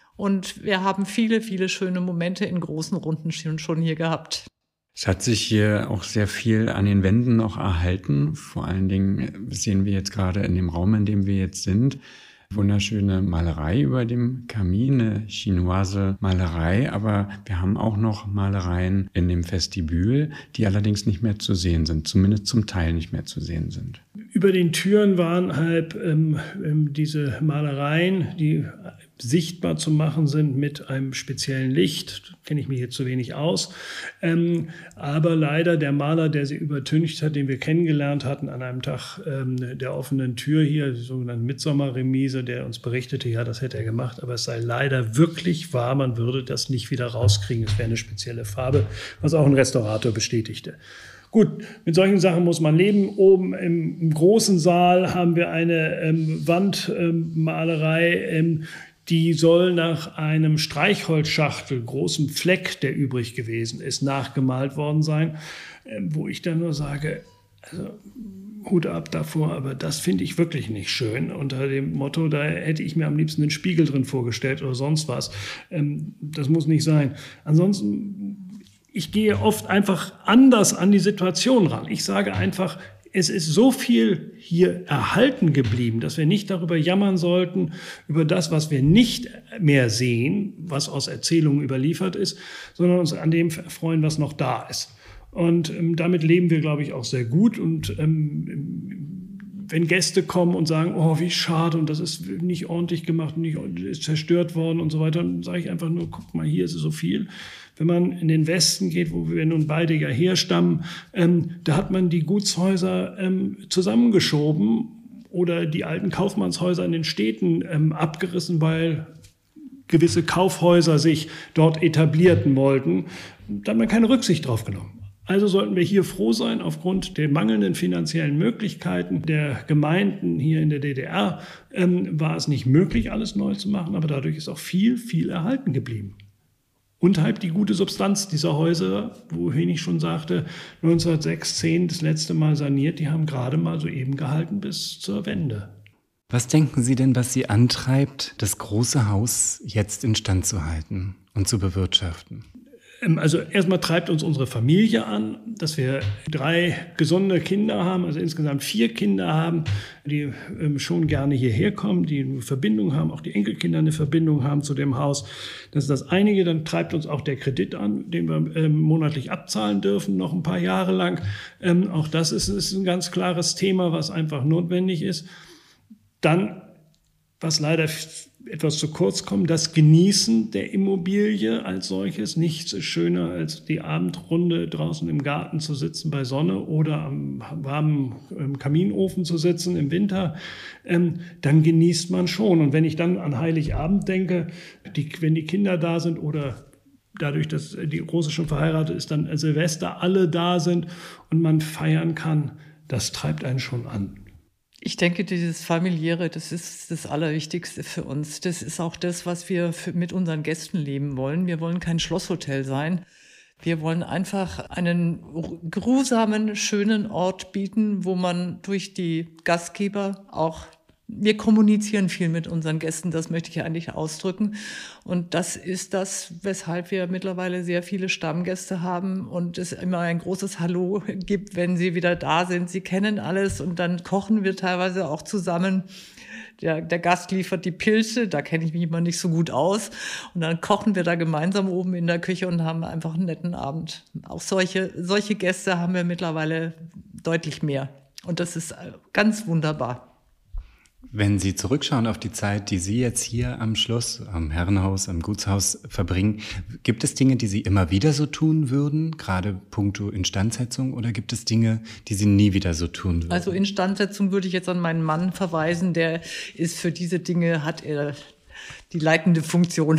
Und wir haben viele, viele schöne Momente in großen Runden schon hier gehabt. Es hat sich hier auch sehr viel an den Wänden noch erhalten. Vor allen Dingen sehen wir jetzt gerade in dem Raum, in dem wir jetzt sind, wunderschöne Malerei über dem Kamin, eine chinoise Malerei. Aber wir haben auch noch Malereien in dem Vestibül, die allerdings nicht mehr zu sehen sind, zumindest zum Teil nicht mehr zu sehen sind. Über den Türen waren halt ähm, ähm, diese Malereien, die sichtbar zu machen sind mit einem speziellen Licht. Kenne ich mich jetzt zu wenig aus. Ähm, aber leider der Maler, der sie übertüncht hat, den wir kennengelernt hatten an einem Tag ähm, der offenen Tür hier, die sogenannte Mitsommerremise, der uns berichtete, ja, das hätte er gemacht, aber es sei leider wirklich wahr, man würde das nicht wieder rauskriegen. Es wäre eine spezielle Farbe, was auch ein Restaurator bestätigte. Gut, mit solchen Sachen muss man leben. Oben im, im großen Saal haben wir eine ähm, Wandmalerei, ähm, die soll nach einem Streichholzschachtel, großem Fleck, der übrig gewesen ist, nachgemalt worden sein, ähm, wo ich dann nur sage, also Hut ab davor, aber das finde ich wirklich nicht schön. Unter dem Motto, da hätte ich mir am liebsten einen Spiegel drin vorgestellt oder sonst was. Ähm, das muss nicht sein. Ansonsten, ich gehe oft einfach anders an die Situation ran. Ich sage einfach, es ist so viel hier erhalten geblieben, dass wir nicht darüber jammern sollten, über das, was wir nicht mehr sehen, was aus Erzählungen überliefert ist, sondern uns an dem freuen, was noch da ist. Und ähm, damit leben wir, glaube ich, auch sehr gut. Und ähm, wenn Gäste kommen und sagen, oh, wie schade und das ist nicht ordentlich gemacht und nicht, ist zerstört worden und so weiter, dann sage ich einfach nur, guck mal, hier ist so viel. Wenn man in den Westen geht, wo wir nun beide ja herstammen, ähm, da hat man die Gutshäuser ähm, zusammengeschoben oder die alten Kaufmannshäuser in den Städten ähm, abgerissen, weil gewisse Kaufhäuser sich dort etablierten wollten. Da hat man keine Rücksicht drauf genommen. Also sollten wir hier froh sein, aufgrund der mangelnden finanziellen Möglichkeiten der Gemeinden hier in der D D R ähm, war es nicht möglich, alles neu zu machen, aber dadurch ist auch viel, viel erhalten geblieben. Und halt die gute Substanz dieser Häuser, wohin ich schon sagte, neunzehnhundertsechs, zehn das letzte Mal saniert, die haben gerade mal so eben gehalten bis zur Wende. Was denken Sie denn, was Sie antreibt, das große Haus jetzt instand zu halten und zu bewirtschaften? Also erstmal treibt uns unsere Familie an, dass wir drei gesunde Kinder haben, also insgesamt vier Kinder haben, die ähm, schon gerne hierher kommen, die eine Verbindung haben, auch die Enkelkinder eine Verbindung haben zu dem Haus. Das ist das einige. Dann treibt uns auch der Kredit an, den wir ähm, monatlich abzahlen dürfen, noch ein paar Jahre lang. Ähm, auch das ist, ist ein ganz klares Thema, was einfach notwendig ist. Dann, was leider etwas zu kurz kommen, das Genießen der Immobilie als solches. Nichts ist schöner, als die Abendrunde draußen im Garten zu sitzen bei Sonne oder am warmen Kaminofen zu sitzen im Winter. Ähm, dann genießt man schon. Und wenn ich dann an Heiligabend denke, die, wenn die Kinder da sind oder dadurch, dass die Große schon verheiratet ist, dann Silvester alle da sind und man feiern kann, das treibt einen schon an. Ich denke, dieses Familiäre, das ist das Allerwichtigste für uns. Das ist auch das, was wir für, mit unseren Gästen leben wollen. Wir wollen kein Schlosshotel sein. Wir wollen einfach einen geruhsamen, schönen Ort bieten, wo man durch die Gastgeber auch, wir kommunizieren viel mit unseren Gästen, das möchte ich eigentlich ausdrücken. Und das ist das, weshalb wir mittlerweile sehr viele Stammgäste haben und es immer ein großes Hallo gibt, wenn sie wieder da sind. Sie kennen alles und dann kochen wir teilweise auch zusammen. Der, der Gast liefert die Pilze, da kenne ich mich immer nicht so gut aus. Und dann kochen wir da gemeinsam oben in der Küche und haben einfach einen netten Abend. Auch solche, solche Gäste haben wir mittlerweile deutlich mehr. Und das ist ganz wunderbar. Wenn Sie zurückschauen auf die Zeit, die Sie jetzt hier am Schloss, am Herrenhaus, am Gutshaus verbringen, gibt es Dinge, die Sie immer wieder so tun würden, gerade puncto Instandsetzung, oder gibt es Dinge, die Sie nie wieder so tun würden? Also Instandsetzung würde ich jetzt an meinen Mann verweisen, der ist für diese Dinge, hat er die leitende Funktion.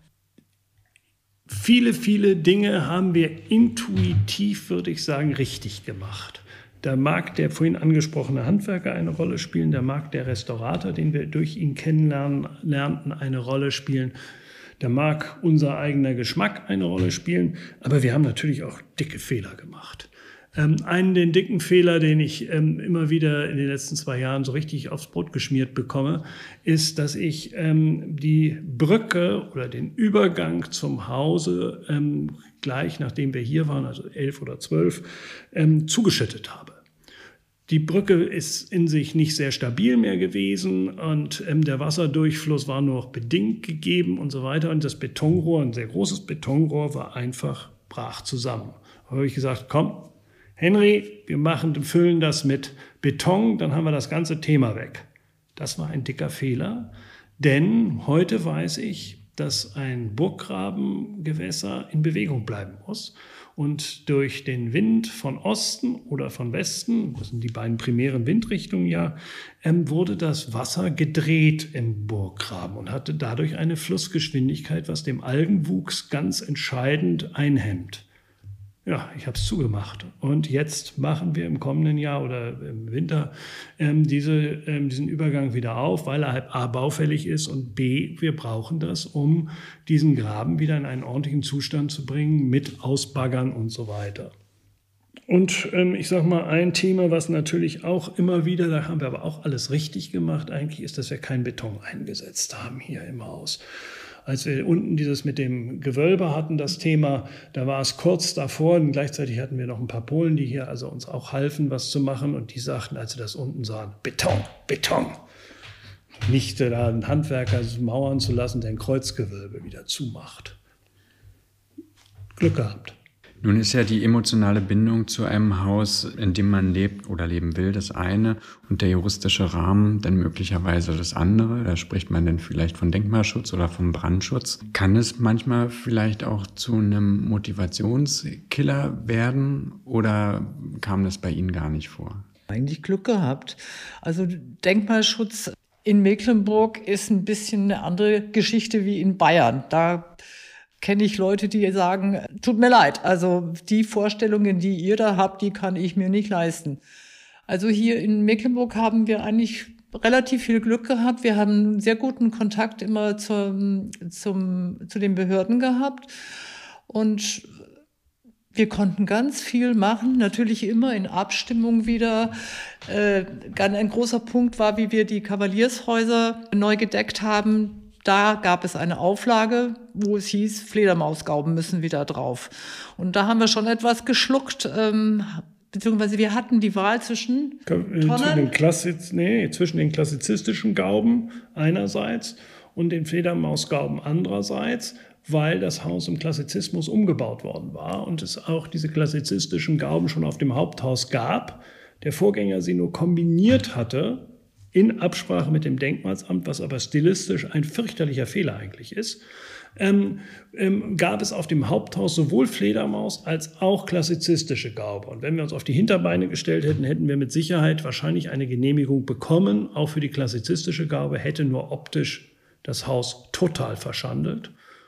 Viele, viele Dinge haben wir intuitiv, würde ich sagen, richtig gemacht. Da mag der vorhin angesprochene Handwerker eine Rolle spielen, da mag der Restaurator, den wir durch ihn kennenlernen lernten, eine Rolle spielen. Da mag unser eigener Geschmack eine Rolle spielen, aber wir haben natürlich auch dicke Fehler gemacht. Ähm, einen den dicken Fehler, den ich ähm, immer wieder in den letzten zwei Jahren so richtig aufs Brot geschmiert bekomme, ist, dass ich ähm, die Brücke oder den Übergang zum Hause ähm, gleich nachdem wir hier waren, also elf oder zwölf, ähm, zugeschüttet habe. Die Brücke ist in sich nicht sehr stabil mehr gewesen und ähm, der Wasserdurchfluss war nur noch bedingt gegeben und so weiter. Und das Betonrohr, ein sehr großes Betonrohr, war einfach brach zusammen. Da habe ich gesagt, komm, Henry, wir machen, füllen das mit Beton, dann haben wir das ganze Thema weg. Das war ein dicker Fehler, denn heute weiß ich, dass ein Burgggrabengewässer in Bewegung bleiben muss. Und durch den Wind von Osten oder von Westen, das sind die beiden primären Windrichtungen ja, ähm, wurde das Wasser gedreht im Burggraben und hatte dadurch eine Flussgeschwindigkeit, was dem Algenwuchs ganz entscheidend einhemmt. Ja, ich habe es zugemacht. Und jetzt machen wir im kommenden Jahr oder im Winter ähm, diese, ähm, diesen Übergang wieder auf, weil er halt A, baufällig ist und B, wir brauchen das, um diesen Graben wieder in einen ordentlichen Zustand zu bringen mit Ausbaggern und so weiter. Und ähm, ich sage mal, ein Thema, was natürlich auch immer wieder, da haben wir aber auch alles richtig gemacht eigentlich, ist, dass wir keinen Beton eingesetzt haben hier im Haus. Als wir unten dieses mit dem Gewölbe hatten, das Thema, da war es kurz davor und gleichzeitig hatten wir noch ein paar Polen, die hier also uns auch halfen, was zu machen und die sagten, als sie das unten sahen, Beton, Beton. Nicht da einen Handwerker mauern zu lassen, der ein Kreuzgewölbe wieder zumacht. Glück gehabt. Nun ist ja die emotionale Bindung zu einem Haus, in dem man lebt oder leben will, das eine und der juristische Rahmen dann möglicherweise das andere. Da spricht man dann vielleicht von Denkmalschutz oder vom Brandschutz. Kann es manchmal vielleicht auch zu einem Motivationskiller werden oder kam das bei Ihnen gar nicht vor? Eigentlich Glück gehabt. Also Denkmalschutz in Mecklenburg ist ein bisschen eine andere Geschichte wie in Bayern. Da kenne ich Leute, die sagen, tut mir leid, also die Vorstellungen, die ihr da habt, die kann ich mir nicht leisten. Also hier in Mecklenburg haben wir eigentlich relativ viel Glück gehabt. Wir haben einen sehr guten Kontakt immer zum, zum, zu den Behörden gehabt und wir konnten ganz viel machen, natürlich immer in Abstimmung wieder. Äh, ein großer Punkt war, wie wir die Kavaliershäuser neu gedeckt haben. Da gab es eine Auflage, wo es hieß, Fledermausgauben müssen wieder drauf. Und da haben wir schon etwas geschluckt, ähm, beziehungsweise wir hatten die Wahl zwischen Tonnen. Zwischen den, Klassiz- nee, zwischen den klassizistischen Gauben einerseits und den Fledermausgauben andererseits, weil das Haus im Klassizismus umgebaut worden war und es auch diese klassizistischen Gauben schon auf dem Haupthaus gab. Der Vorgänger sie nur kombiniert hatte in Absprache mit dem Denkmalsamt, was aber stilistisch ein fürchterlicher Fehler eigentlich ist, ähm, ähm, gab es auf dem Haupthaus sowohl Fledermaus als auch klassizistische Gaube. Und wenn wir uns auf die Hinterbeine gestellt hätten, hätten wir mit Sicherheit wahrscheinlich eine Genehmigung bekommen, auch für die klassizistische Gaube, hätte nur optisch das Haus total verschandelt.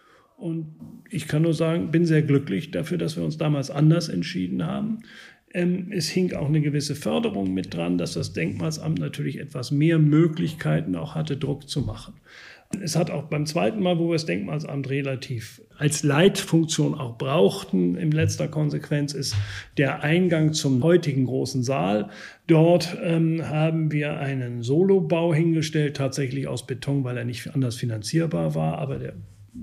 Und ich kann nur sagen, bin sehr glücklich dafür, dass wir uns damals anders entschieden haben. Ähm, es hing auch eine gewisse Förderung mit dran, dass das Denkmalsamt natürlich etwas mehr Möglichkeiten auch hatte, Druck zu machen. Es hat auch beim zweiten Mal, wo wir das Denkmalsamt relativ als Leitfunktion auch brauchten, in letzter Konsequenz ist der Eingang zum heutigen großen Saal. Dort ähm, haben wir einen Solobau hingestellt, tatsächlich aus Beton, weil er nicht anders finanzierbar war, aber der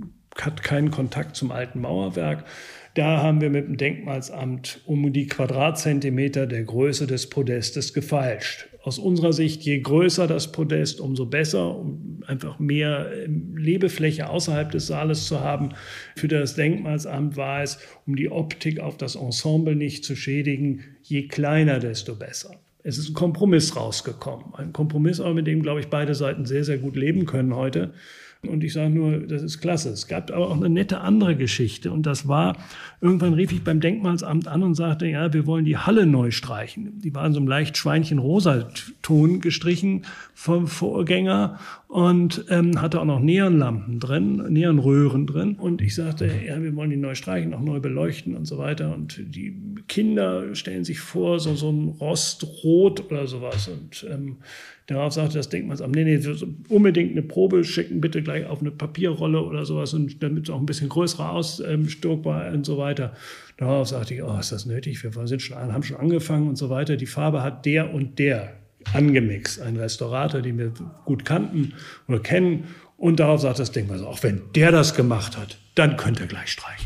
hat keinen Kontakt zum alten Mauerwerk. Da haben wir mit dem Denkmalsamt um die Quadratzentimeter der Größe des Podestes gefeilscht. Aus unserer Sicht, je größer das Podest, umso besser, um einfach mehr Lebefläche außerhalb des Saales zu haben. Für das Denkmalsamt war es, um die Optik auf das Ensemble nicht zu schädigen, je kleiner, desto besser. Es ist ein Kompromiss rausgekommen. Ein Kompromiss, aber mit dem, glaube ich, beide Seiten sehr, sehr gut leben können heute. Und ich sage nur, das ist klasse. Es gab aber auch eine nette andere Geschichte. Und das war, irgendwann rief ich beim Denkmalsamt an und sagte, ja, wir wollen die Halle neu streichen. Die war in so einem leicht Schweinchen-rosa-Ton gestrichen vom Vorgänger und ähm, hatte auch noch Neonlampen drin, Neonröhren drin. Und ich sagte, ja, wir wollen die neu streichen, auch neu beleuchten und so weiter. Und die Kinder stellen sich vor, so, so ein Rostrot oder sowas. Und ähm, darauf sagte das Denkmalsamt, nee, nee, unbedingt eine Probe schicken, bitte gleich auf eine Papierrolle oder sowas, und damit es auch ein bisschen größer ausstürkbar und so weiter. Darauf sagte ich, oh, ist das nötig? Wir sind schon, haben schon angefangen und so weiter. Die Farbe hat der und der angemixt, ein Restaurator, den wir gut kannten oder kennen. Und darauf sagt das Denkmalsamt, auch wenn der das gemacht hat, dann könnt ihr gleich streichen.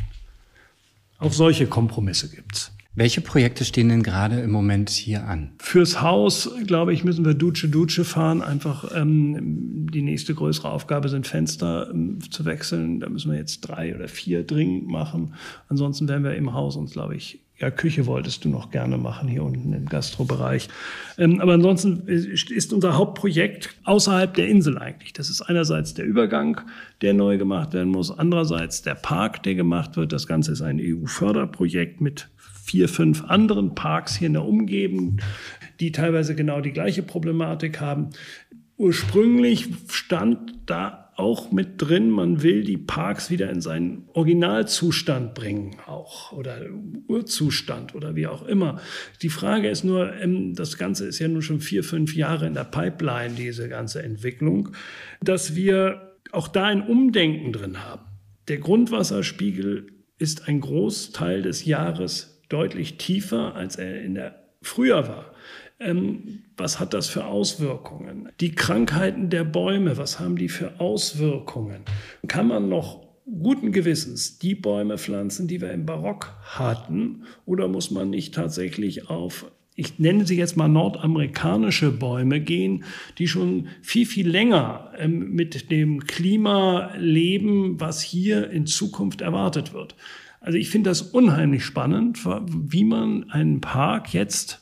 Auch solche Kompromisse gibt's. Welche Projekte stehen denn gerade im Moment hier an? Fürs Haus, glaube ich, müssen wir Duce Duce fahren. Einfach ähm, die nächste größere Aufgabe sind Fenster ähm, zu wechseln. Da müssen wir jetzt drei oder vier dringend machen. Ansonsten werden wir im Haus uns, glaube ich, ja, Küche wolltest du noch gerne machen hier unten im Gastrobereich. Ähm, aber ansonsten ist unser Hauptprojekt außerhalb der Insel eigentlich. Das ist einerseits der Übergang, der neu gemacht werden muss. Andererseits der Park, der gemacht wird. Das Ganze ist ein E U-Förderprojekt mit vier, fünf anderen Parks hier in der Umgebung, die teilweise genau die gleiche Problematik haben. Ursprünglich stand da auch mit drin, man will die Parks wieder in seinen Originalzustand bringen, auch, oder Urzustand oder wie auch immer. Die Frage ist nur, das Ganze ist ja nun schon vier, fünf Jahre in der Pipeline, diese ganze Entwicklung, dass wir auch da ein Umdenken drin haben. Der Grundwasserspiegel ist ein Großteil des Jahres deutlich tiefer, als er in der Frühjahr war. Ähm, was hat das für Auswirkungen? Die Krankheiten der Bäume, was haben die für Auswirkungen? Kann man noch guten Gewissens die Bäume pflanzen, die wir im Barock hatten? Oder muss man nicht tatsächlich auf, ich nenne sie jetzt mal nordamerikanische Bäume gehen, die schon viel, viel länger ähm, mit dem Klima leben, was hier in Zukunft erwartet wird? Also ich finde das unheimlich spannend, wie man einen Park jetzt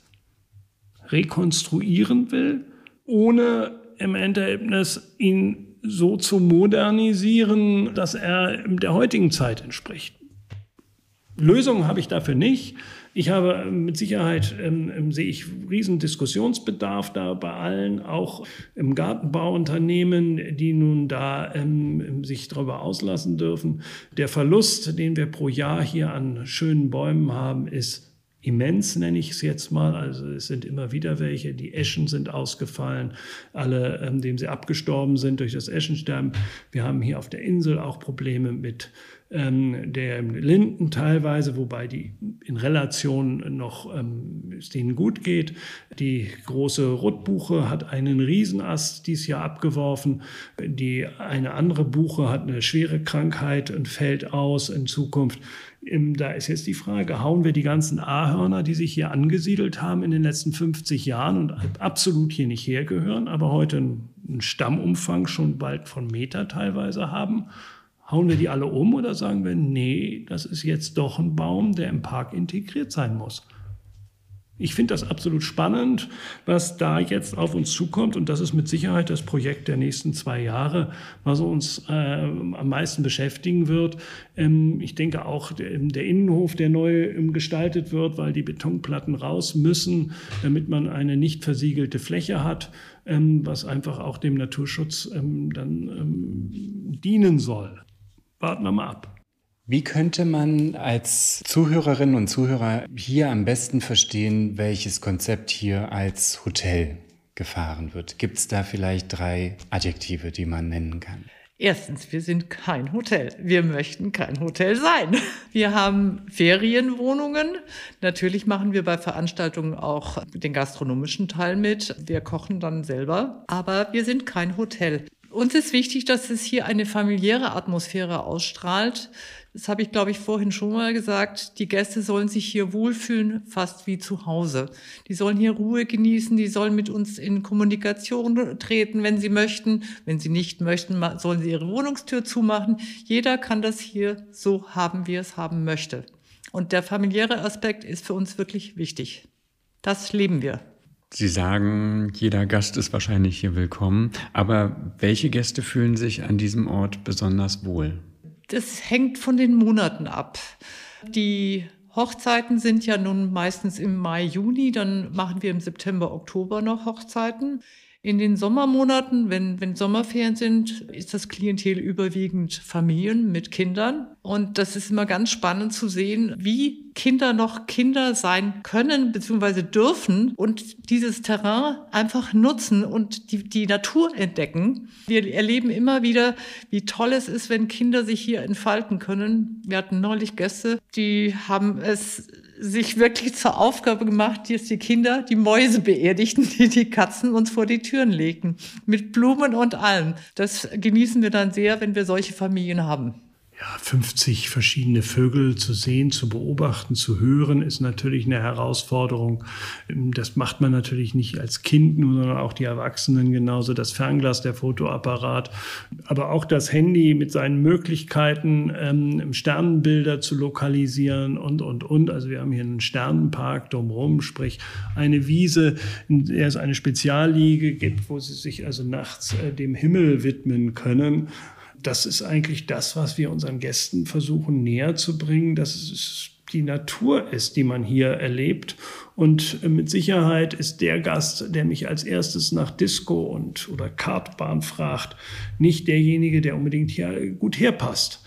rekonstruieren will, ohne im Endergebnis ihn so zu modernisieren, dass er der heutigen Zeit entspricht. Lösungen habe ich dafür nicht. Ich habe mit Sicherheit, ähm, sehe ich riesen Diskussionsbedarf da bei allen, auch im Gartenbauunternehmen, die nun da ähm, sich darüber auslassen dürfen. Der Verlust, den wir pro Jahr hier an schönen Bäumen haben, ist immens, nenne ich es jetzt mal. Also es sind immer wieder welche. Die Eschen sind ausgefallen, alle, ähm, dem sie abgestorben sind durch das Eschensterben. Wir haben hier auf der Insel auch Probleme mit ähm, der Linden teilweise, wobei die in Relation noch ähm, es denen gut geht. Die große Rotbuche hat einen Riesenast dieses Jahr abgeworfen. Die eine andere Buche hat eine schwere Krankheit und fällt aus in Zukunft. Da ist jetzt die Frage, hauen wir die ganzen Ahorner, die sich hier angesiedelt haben in den letzten fünfzig Jahren und absolut hier nicht hergehören, aber heute einen Stammumfang schon bald von Meter teilweise haben, hauen wir die alle um oder sagen wir, nee, das ist jetzt doch ein Baum, der im Park integriert sein muss? Ich finde das absolut spannend, was da jetzt auf uns zukommt. Und das ist mit Sicherheit das Projekt der nächsten zwei Jahre, was uns äh, am meisten beschäftigen wird. Ähm, ich denke auch der, der Innenhof, der neu ähm, gestaltet wird, weil die Betonplatten raus müssen, damit man eine nicht versiegelte Fläche hat, ähm, was einfach auch dem Naturschutz ähm, dann ähm, dienen soll. Warten wir mal ab. Wie könnte man als Zuhörerinnen und Zuhörer hier am besten verstehen, welches Konzept hier als Hotel gefahren wird? Gibt es da vielleicht drei Adjektive, die man nennen kann? Erstens, wir sind kein Hotel. Wir möchten kein Hotel sein. Wir haben Ferienwohnungen. Natürlich machen wir bei Veranstaltungen auch den gastronomischen Teil mit. Wir kochen dann selber, aber wir sind kein Hotel. Uns ist wichtig, dass es hier eine familiäre Atmosphäre ausstrahlt. Das habe ich, glaube ich, vorhin schon mal gesagt. Die Gäste sollen sich hier wohlfühlen, fast wie zu Hause. Die sollen hier Ruhe genießen, die sollen mit uns in Kommunikation treten, wenn sie möchten. Wenn sie nicht möchten, sollen sie ihre Wohnungstür zumachen. Jeder kann das hier so haben, wie er es haben möchte. Und der familiäre Aspekt ist für uns wirklich wichtig. Das leben wir. Sie sagen, jeder Gast ist wahrscheinlich hier willkommen. Aber welche Gäste fühlen sich an diesem Ort besonders wohl? Das hängt von den Monaten ab. Die Hochzeiten sind ja nun meistens im Mai, Juni. Dann machen wir im September, Oktober noch Hochzeiten. In den Sommermonaten, wenn, wenn Sommerferien sind, ist das Klientel überwiegend Familien mit Kindern. Und das ist immer ganz spannend zu sehen, wie Kinder noch Kinder sein können bzw. dürfen und dieses Terrain einfach nutzen und die, die Natur entdecken. Wir erleben immer wieder, wie toll es ist, wenn Kinder sich hier entfalten können. Wir hatten neulich Gäste, die haben es sich wirklich zur Aufgabe gemacht, dass die Kinder die Mäuse beerdigten, die die Katzen uns vor die Türen legten. Mit Blumen und allem. Das genießen wir dann sehr, wenn wir solche Familien haben. Ja, fünfzig verschiedene Vögel zu sehen, zu beobachten, zu hören, ist natürlich eine Herausforderung. Das macht man natürlich nicht als Kind nur, sondern auch die Erwachsenen genauso. Das Fernglas, der Fotoapparat, aber auch das Handy mit seinen Möglichkeiten, ähm, Sternenbilder zu lokalisieren und, und, und. Also wir haben hier einen Sternenpark drumherum, sprich eine Wiese, in der es eine Spezialliege gibt, wo sie sich also nachts äh, dem Himmel widmen können. Das ist eigentlich das, was wir unseren Gästen versuchen näher zu bringen, dass es die Natur ist, die man hier erlebt. Und mit Sicherheit ist der Gast, der mich als erstes nach Disco und oder Kartbahn fragt, nicht derjenige, der unbedingt hier gut herpasst.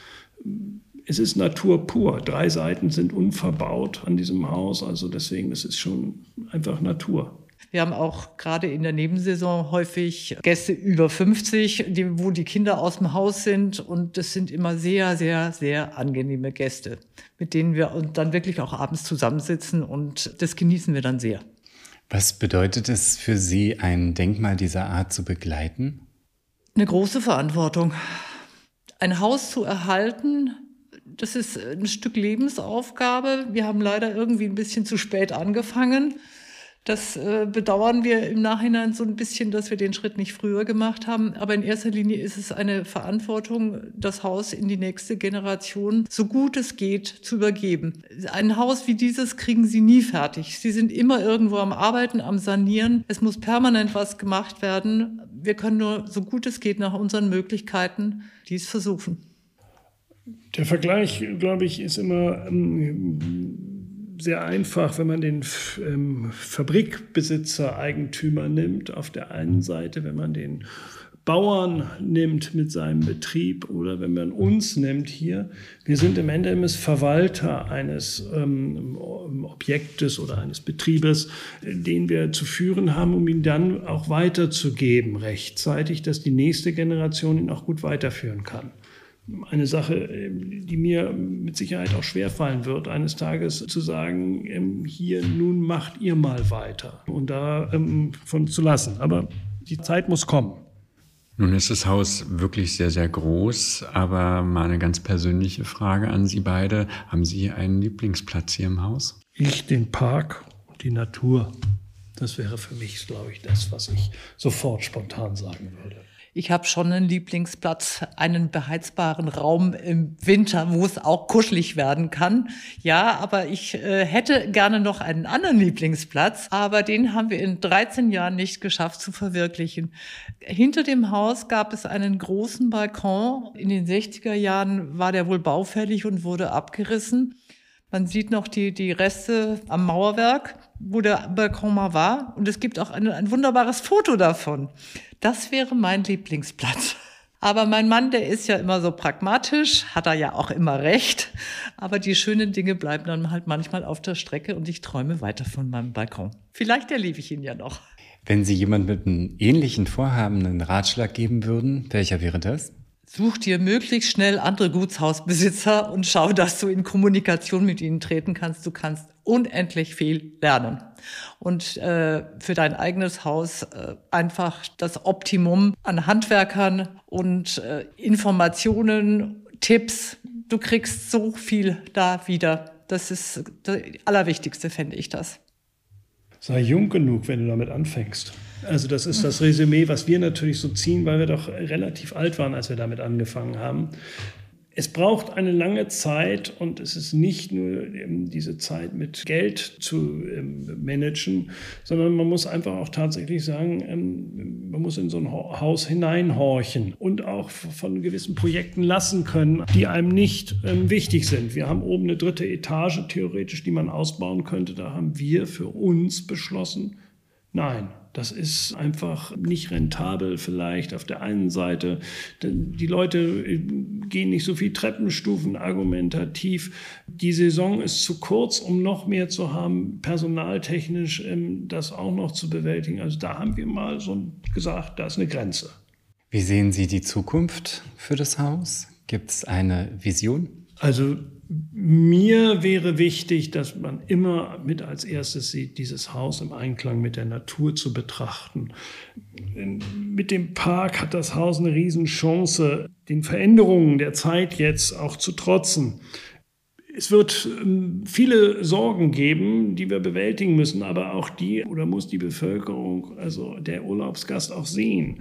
Es ist Natur pur. Drei Seiten sind unverbaut an diesem Haus, also deswegen ist es schon einfach Natur. Wir haben auch gerade in der Nebensaison häufig Gäste über fünfzig, die, wo die Kinder aus dem Haus sind. Und das sind immer sehr, sehr, sehr angenehme Gäste, mit denen wir dann wirklich auch abends zusammensitzen. Und das genießen wir dann sehr. Was bedeutet es für Sie, ein Denkmal dieser Art zu begleiten? Eine große Verantwortung. Ein Haus zu erhalten, das ist ein Stück Lebensaufgabe. Wir haben leider irgendwie ein bisschen zu spät angefangen. Das äh, bedauern wir im Nachhinein so ein bisschen, dass wir den Schritt nicht früher gemacht haben. Aber in erster Linie ist es eine Verantwortung, das Haus in die nächste Generation, so gut es geht, zu übergeben. Ein Haus wie dieses kriegen Sie nie fertig. Sie sind immer irgendwo am Arbeiten, am Sanieren. Es muss permanent was gemacht werden. Wir können nur, so gut es geht, nach unseren Möglichkeiten dies versuchen. Der Vergleich, glaube ich, ist immer ähm, sehr einfach, wenn man den ähm, Fabrikbesitzer, Eigentümer nimmt, auf der einen Seite, wenn man den Bauern nimmt mit seinem Betrieb oder wenn man uns nimmt hier. Wir sind im Endeffekt Verwalter eines ähm, Objektes oder eines Betriebes, den wir zu führen haben, um ihn dann auch weiterzugeben, rechtzeitig, dass die nächste Generation ihn auch gut weiterführen kann. Eine Sache, die mir mit Sicherheit auch schwerfallen wird, eines Tages zu sagen, hier, nun macht ihr mal weiter und da ähm, von zu lassen. Aber die Zeit muss kommen. Nun ist das Haus wirklich sehr, sehr groß, aber mal eine ganz persönliche Frage an Sie beide. Haben Sie einen Lieblingsplatz hier im Haus? Ich, den Park und die Natur. Das wäre für mich, glaube ich, das, was ich sofort spontan sagen würde. Ich habe schon einen Lieblingsplatz, einen beheizbaren Raum im Winter, wo es auch kuschelig werden kann. Ja, aber ich äh, hätte gerne noch einen anderen Lieblingsplatz, aber den haben wir in dreizehn Jahren nicht geschafft zu verwirklichen. Hinter dem Haus gab es einen großen Balkon. In den sechziger Jahren war der wohl baufällig und wurde abgerissen. Man sieht noch die, die Reste am Mauerwerk, wo der Balkon mal war. Und es gibt auch ein, ein wunderbares Foto davon. Das wäre mein Lieblingsplatz. Aber mein Mann, der ist ja immer so pragmatisch, hat er ja auch immer recht. Aber die schönen Dinge bleiben dann halt manchmal auf der Strecke und ich träume weiter von meinem Balkon. Vielleicht erlebe ich ihn ja noch. Wenn Sie jemand mit einem ähnlichen Vorhaben einen Ratschlag geben würden, welcher wäre das? Such dir möglichst schnell andere Gutshausbesitzer und schau, dass du in Kommunikation mit ihnen treten kannst. Du kannst unendlich viel lernen. Und äh, für dein eigenes Haus äh, einfach das Optimum an Handwerkern und äh, Informationen, Tipps. Du kriegst so viel da wieder. Das ist das Allerwichtigste, fände ich das. Sei jung genug, wenn du damit anfängst. Also das ist das Resümee, was wir natürlich so ziehen, weil wir doch relativ alt waren, als wir damit angefangen haben. Es braucht eine lange Zeit und es ist nicht nur diese Zeit mit Geld zu managen, sondern man muss einfach auch tatsächlich sagen, man muss in so ein Haus hineinhorchen und auch von gewissen Projekten lassen können, die einem nicht wichtig sind. Wir haben oben eine dritte Etage theoretisch, die man ausbauen könnte. Da haben wir für uns beschlossen, nein. Das ist einfach nicht rentabel vielleicht auf der einen Seite. Die Leute gehen nicht so viel Treppenstufen argumentativ. Die Saison ist zu kurz, um noch mehr zu haben, personaltechnisch das auch noch zu bewältigen. Also da haben wir mal so gesagt, da ist eine Grenze. Wie sehen Sie die Zukunft für das Haus? Gibt es eine Vision? Also mir wäre wichtig, dass man immer mit als erstes sieht, dieses Haus im Einklang mit der Natur zu betrachten. Mit dem Park hat das Haus eine Riesenchance, den Veränderungen der Zeit jetzt auch zu trotzen. Es wird viele Sorgen geben, die wir bewältigen müssen, aber auch die oder muss die Bevölkerung, also der Urlaubsgast auch sehen.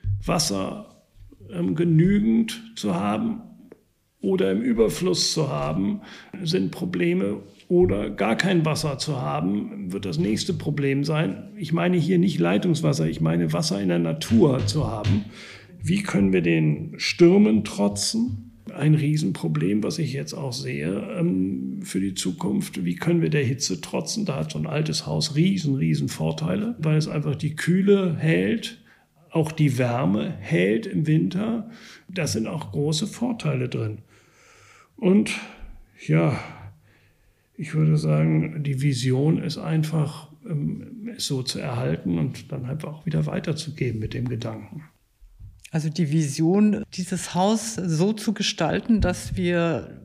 Wasser ähm, genügend zu haben oder im Überfluss zu haben, sind Probleme. Oder gar kein Wasser zu haben, wird das nächste Problem sein. Ich meine hier nicht Leitungswasser, ich meine Wasser in der Natur zu haben. Wie können wir den Stürmen trotzen? Ein Riesenproblem, was ich jetzt auch sehe ähm, für die Zukunft. Wie können wir der Hitze trotzen? Da hat so ein altes Haus riesen, riesen Vorteile, weil es einfach die Kühle hält, auch die Wärme hält im Winter. Da sind auch große Vorteile drin. Und ja, ich würde sagen, die Vision ist einfach, es so zu erhalten und dann einfach auch wieder weiterzugeben mit dem Gedanken. Also die Vision, dieses Haus so zu gestalten, dass wir,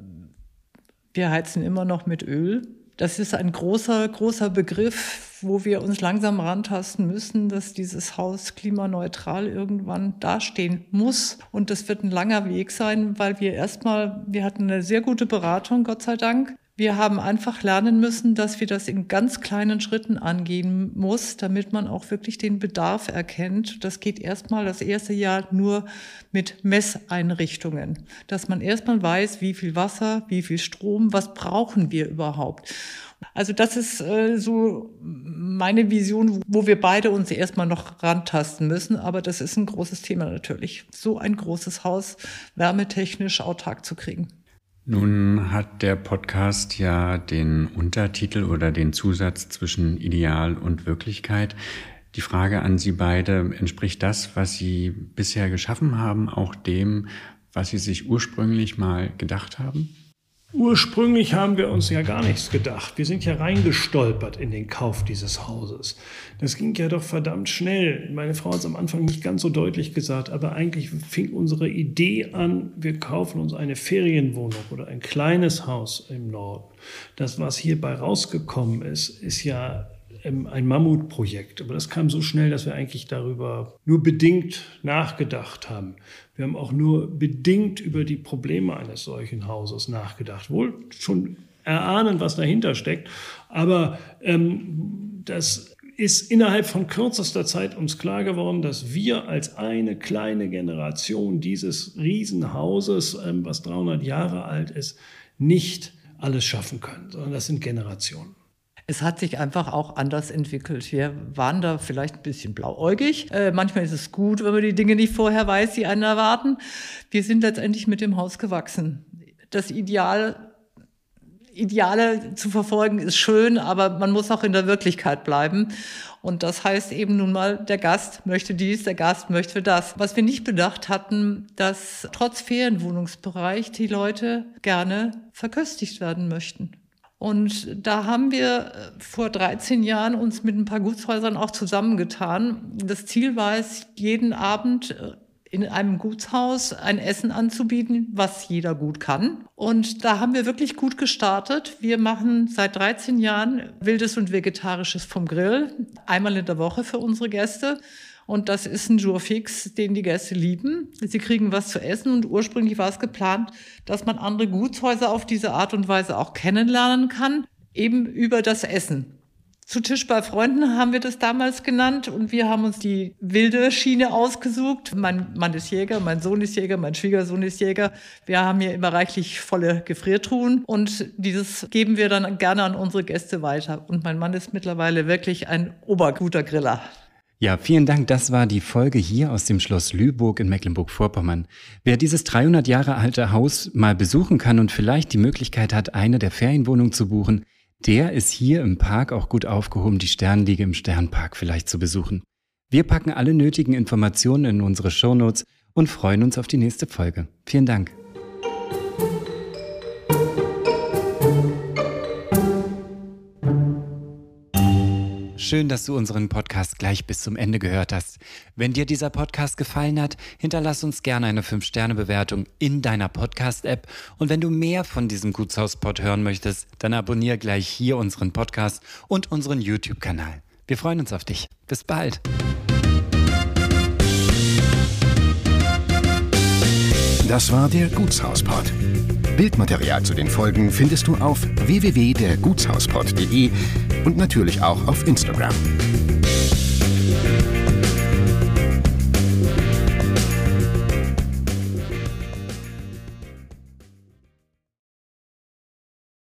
wir heizen immer noch mit Öl. Das ist ein großer, großer Begriff, wo wir uns langsam rantasten müssen, dass dieses Haus klimaneutral irgendwann dastehen muss. Und das wird ein langer Weg sein, weil wir erstmal, wir hatten eine sehr gute Beratung, Gott sei Dank. Wir haben einfach lernen müssen, dass wir das in ganz kleinen Schritten angehen muss, damit man auch wirklich den Bedarf erkennt. Das geht erstmal das erste Jahr nur mit Messeinrichtungen, dass man erstmal weiß, wie viel Wasser, wie viel Strom, was brauchen wir überhaupt. Also das ist äh, so meine Vision, wo wir beide uns erstmal noch rantasten müssen. Aber das ist ein großes Thema natürlich, so ein großes Haus wärmetechnisch autark zu kriegen. Nun hat der Podcast ja den Untertitel oder den Zusatz zwischen Ideal und Wirklichkeit. Die Frage an Sie beide, entspricht das, was Sie bisher geschaffen haben, auch dem, was Sie sich ursprünglich mal gedacht haben? Ursprünglich haben wir uns ja gar nichts gedacht. Wir sind ja reingestolpert in den Kauf dieses Hauses. Das ging ja doch verdammt schnell. Meine Frau hat es am Anfang nicht ganz so deutlich gesagt, aber eigentlich fing unsere Idee an, wir kaufen uns eine Ferienwohnung oder ein kleines Haus im Norden. Das, was hierbei rausgekommen ist, ist ja ein Mammutprojekt. Aber das kam so schnell, dass wir eigentlich darüber nur bedingt nachgedacht haben. Wir haben auch nur bedingt über die Probleme eines solchen Hauses nachgedacht. Wohl schon erahnen, was dahinter steckt. Aber ähm, das ist innerhalb von kürzester Zeit uns klar geworden, dass wir als eine kleine Generation dieses Riesenhauses, ähm, was dreihundert Jahre alt ist, nicht alles schaffen können, sondern das sind Generationen. Es hat sich einfach auch anders entwickelt. Wir waren da vielleicht ein bisschen blauäugig. Äh, manchmal ist es gut, wenn man die Dinge nicht vorher weiß, die einen erwarten. Wir sind letztendlich mit dem Haus gewachsen. Das Ideal, Ideale zu verfolgen ist schön, aber man muss auch in der Wirklichkeit bleiben. Und das heißt eben nun mal, der Gast möchte dies, der Gast möchte das. Was wir nicht bedacht hatten, dass trotz Ferienwohnungsbereich die Leute gerne verköstigt werden möchten. Und da haben wir vor dreizehn Jahren uns mit ein paar Gutshäusern auch zusammengetan. Das Ziel war es, jeden Abend in einem Gutshaus ein Essen anzubieten, was jeder gut kann. Und da haben wir wirklich gut gestartet. Wir machen seit dreizehn Jahren Wildes und Vegetarisches vom Grill, einmal in der Woche für unsere Gäste. Und das ist ein Jour fix, den die Gäste lieben. Sie kriegen was zu essen und ursprünglich war es geplant, dass man andere Gutshäuser auf diese Art und Weise auch kennenlernen kann, eben über das Essen. Zu Tisch bei Freunden haben wir das damals genannt und wir haben uns die wilde Schiene ausgesucht. Mein Mann ist Jäger, mein Sohn ist Jäger, mein Schwiegersohn ist Jäger. Wir haben hier immer reichlich volle Gefriertruhen und dieses geben wir dann gerne an unsere Gäste weiter. Und mein Mann ist mittlerweile wirklich ein oberguter Griller. Ja, vielen Dank. Das war die Folge hier aus dem Schloss Lüburg in Mecklenburg-Vorpommern. Wer dieses dreihundert Jahre alte Haus mal besuchen kann und vielleicht die Möglichkeit hat, eine der Ferienwohnungen zu buchen, der ist hier im Park auch gut aufgehoben, die Sternliege im Sternpark vielleicht zu besuchen. Wir packen alle nötigen Informationen in unsere Shownotes und freuen uns auf die nächste Folge. Vielen Dank. Schön, dass du unseren Podcast gleich bis zum Ende gehört hast. Wenn dir dieser Podcast gefallen hat, hinterlass uns gerne eine fünf Sterne Bewertung in deiner Podcast-App. Und wenn du mehr von diesem Gutshaus-Pod hören möchtest, dann abonniere gleich hier unseren Podcast und unseren YouTube-Kanal. Wir freuen uns auf dich. Bis bald. Das war der Gutshauspod. Bildmaterial zu den Folgen findest du auf w w w punkt der gutshauspod punkt de und natürlich auch auf Instagram.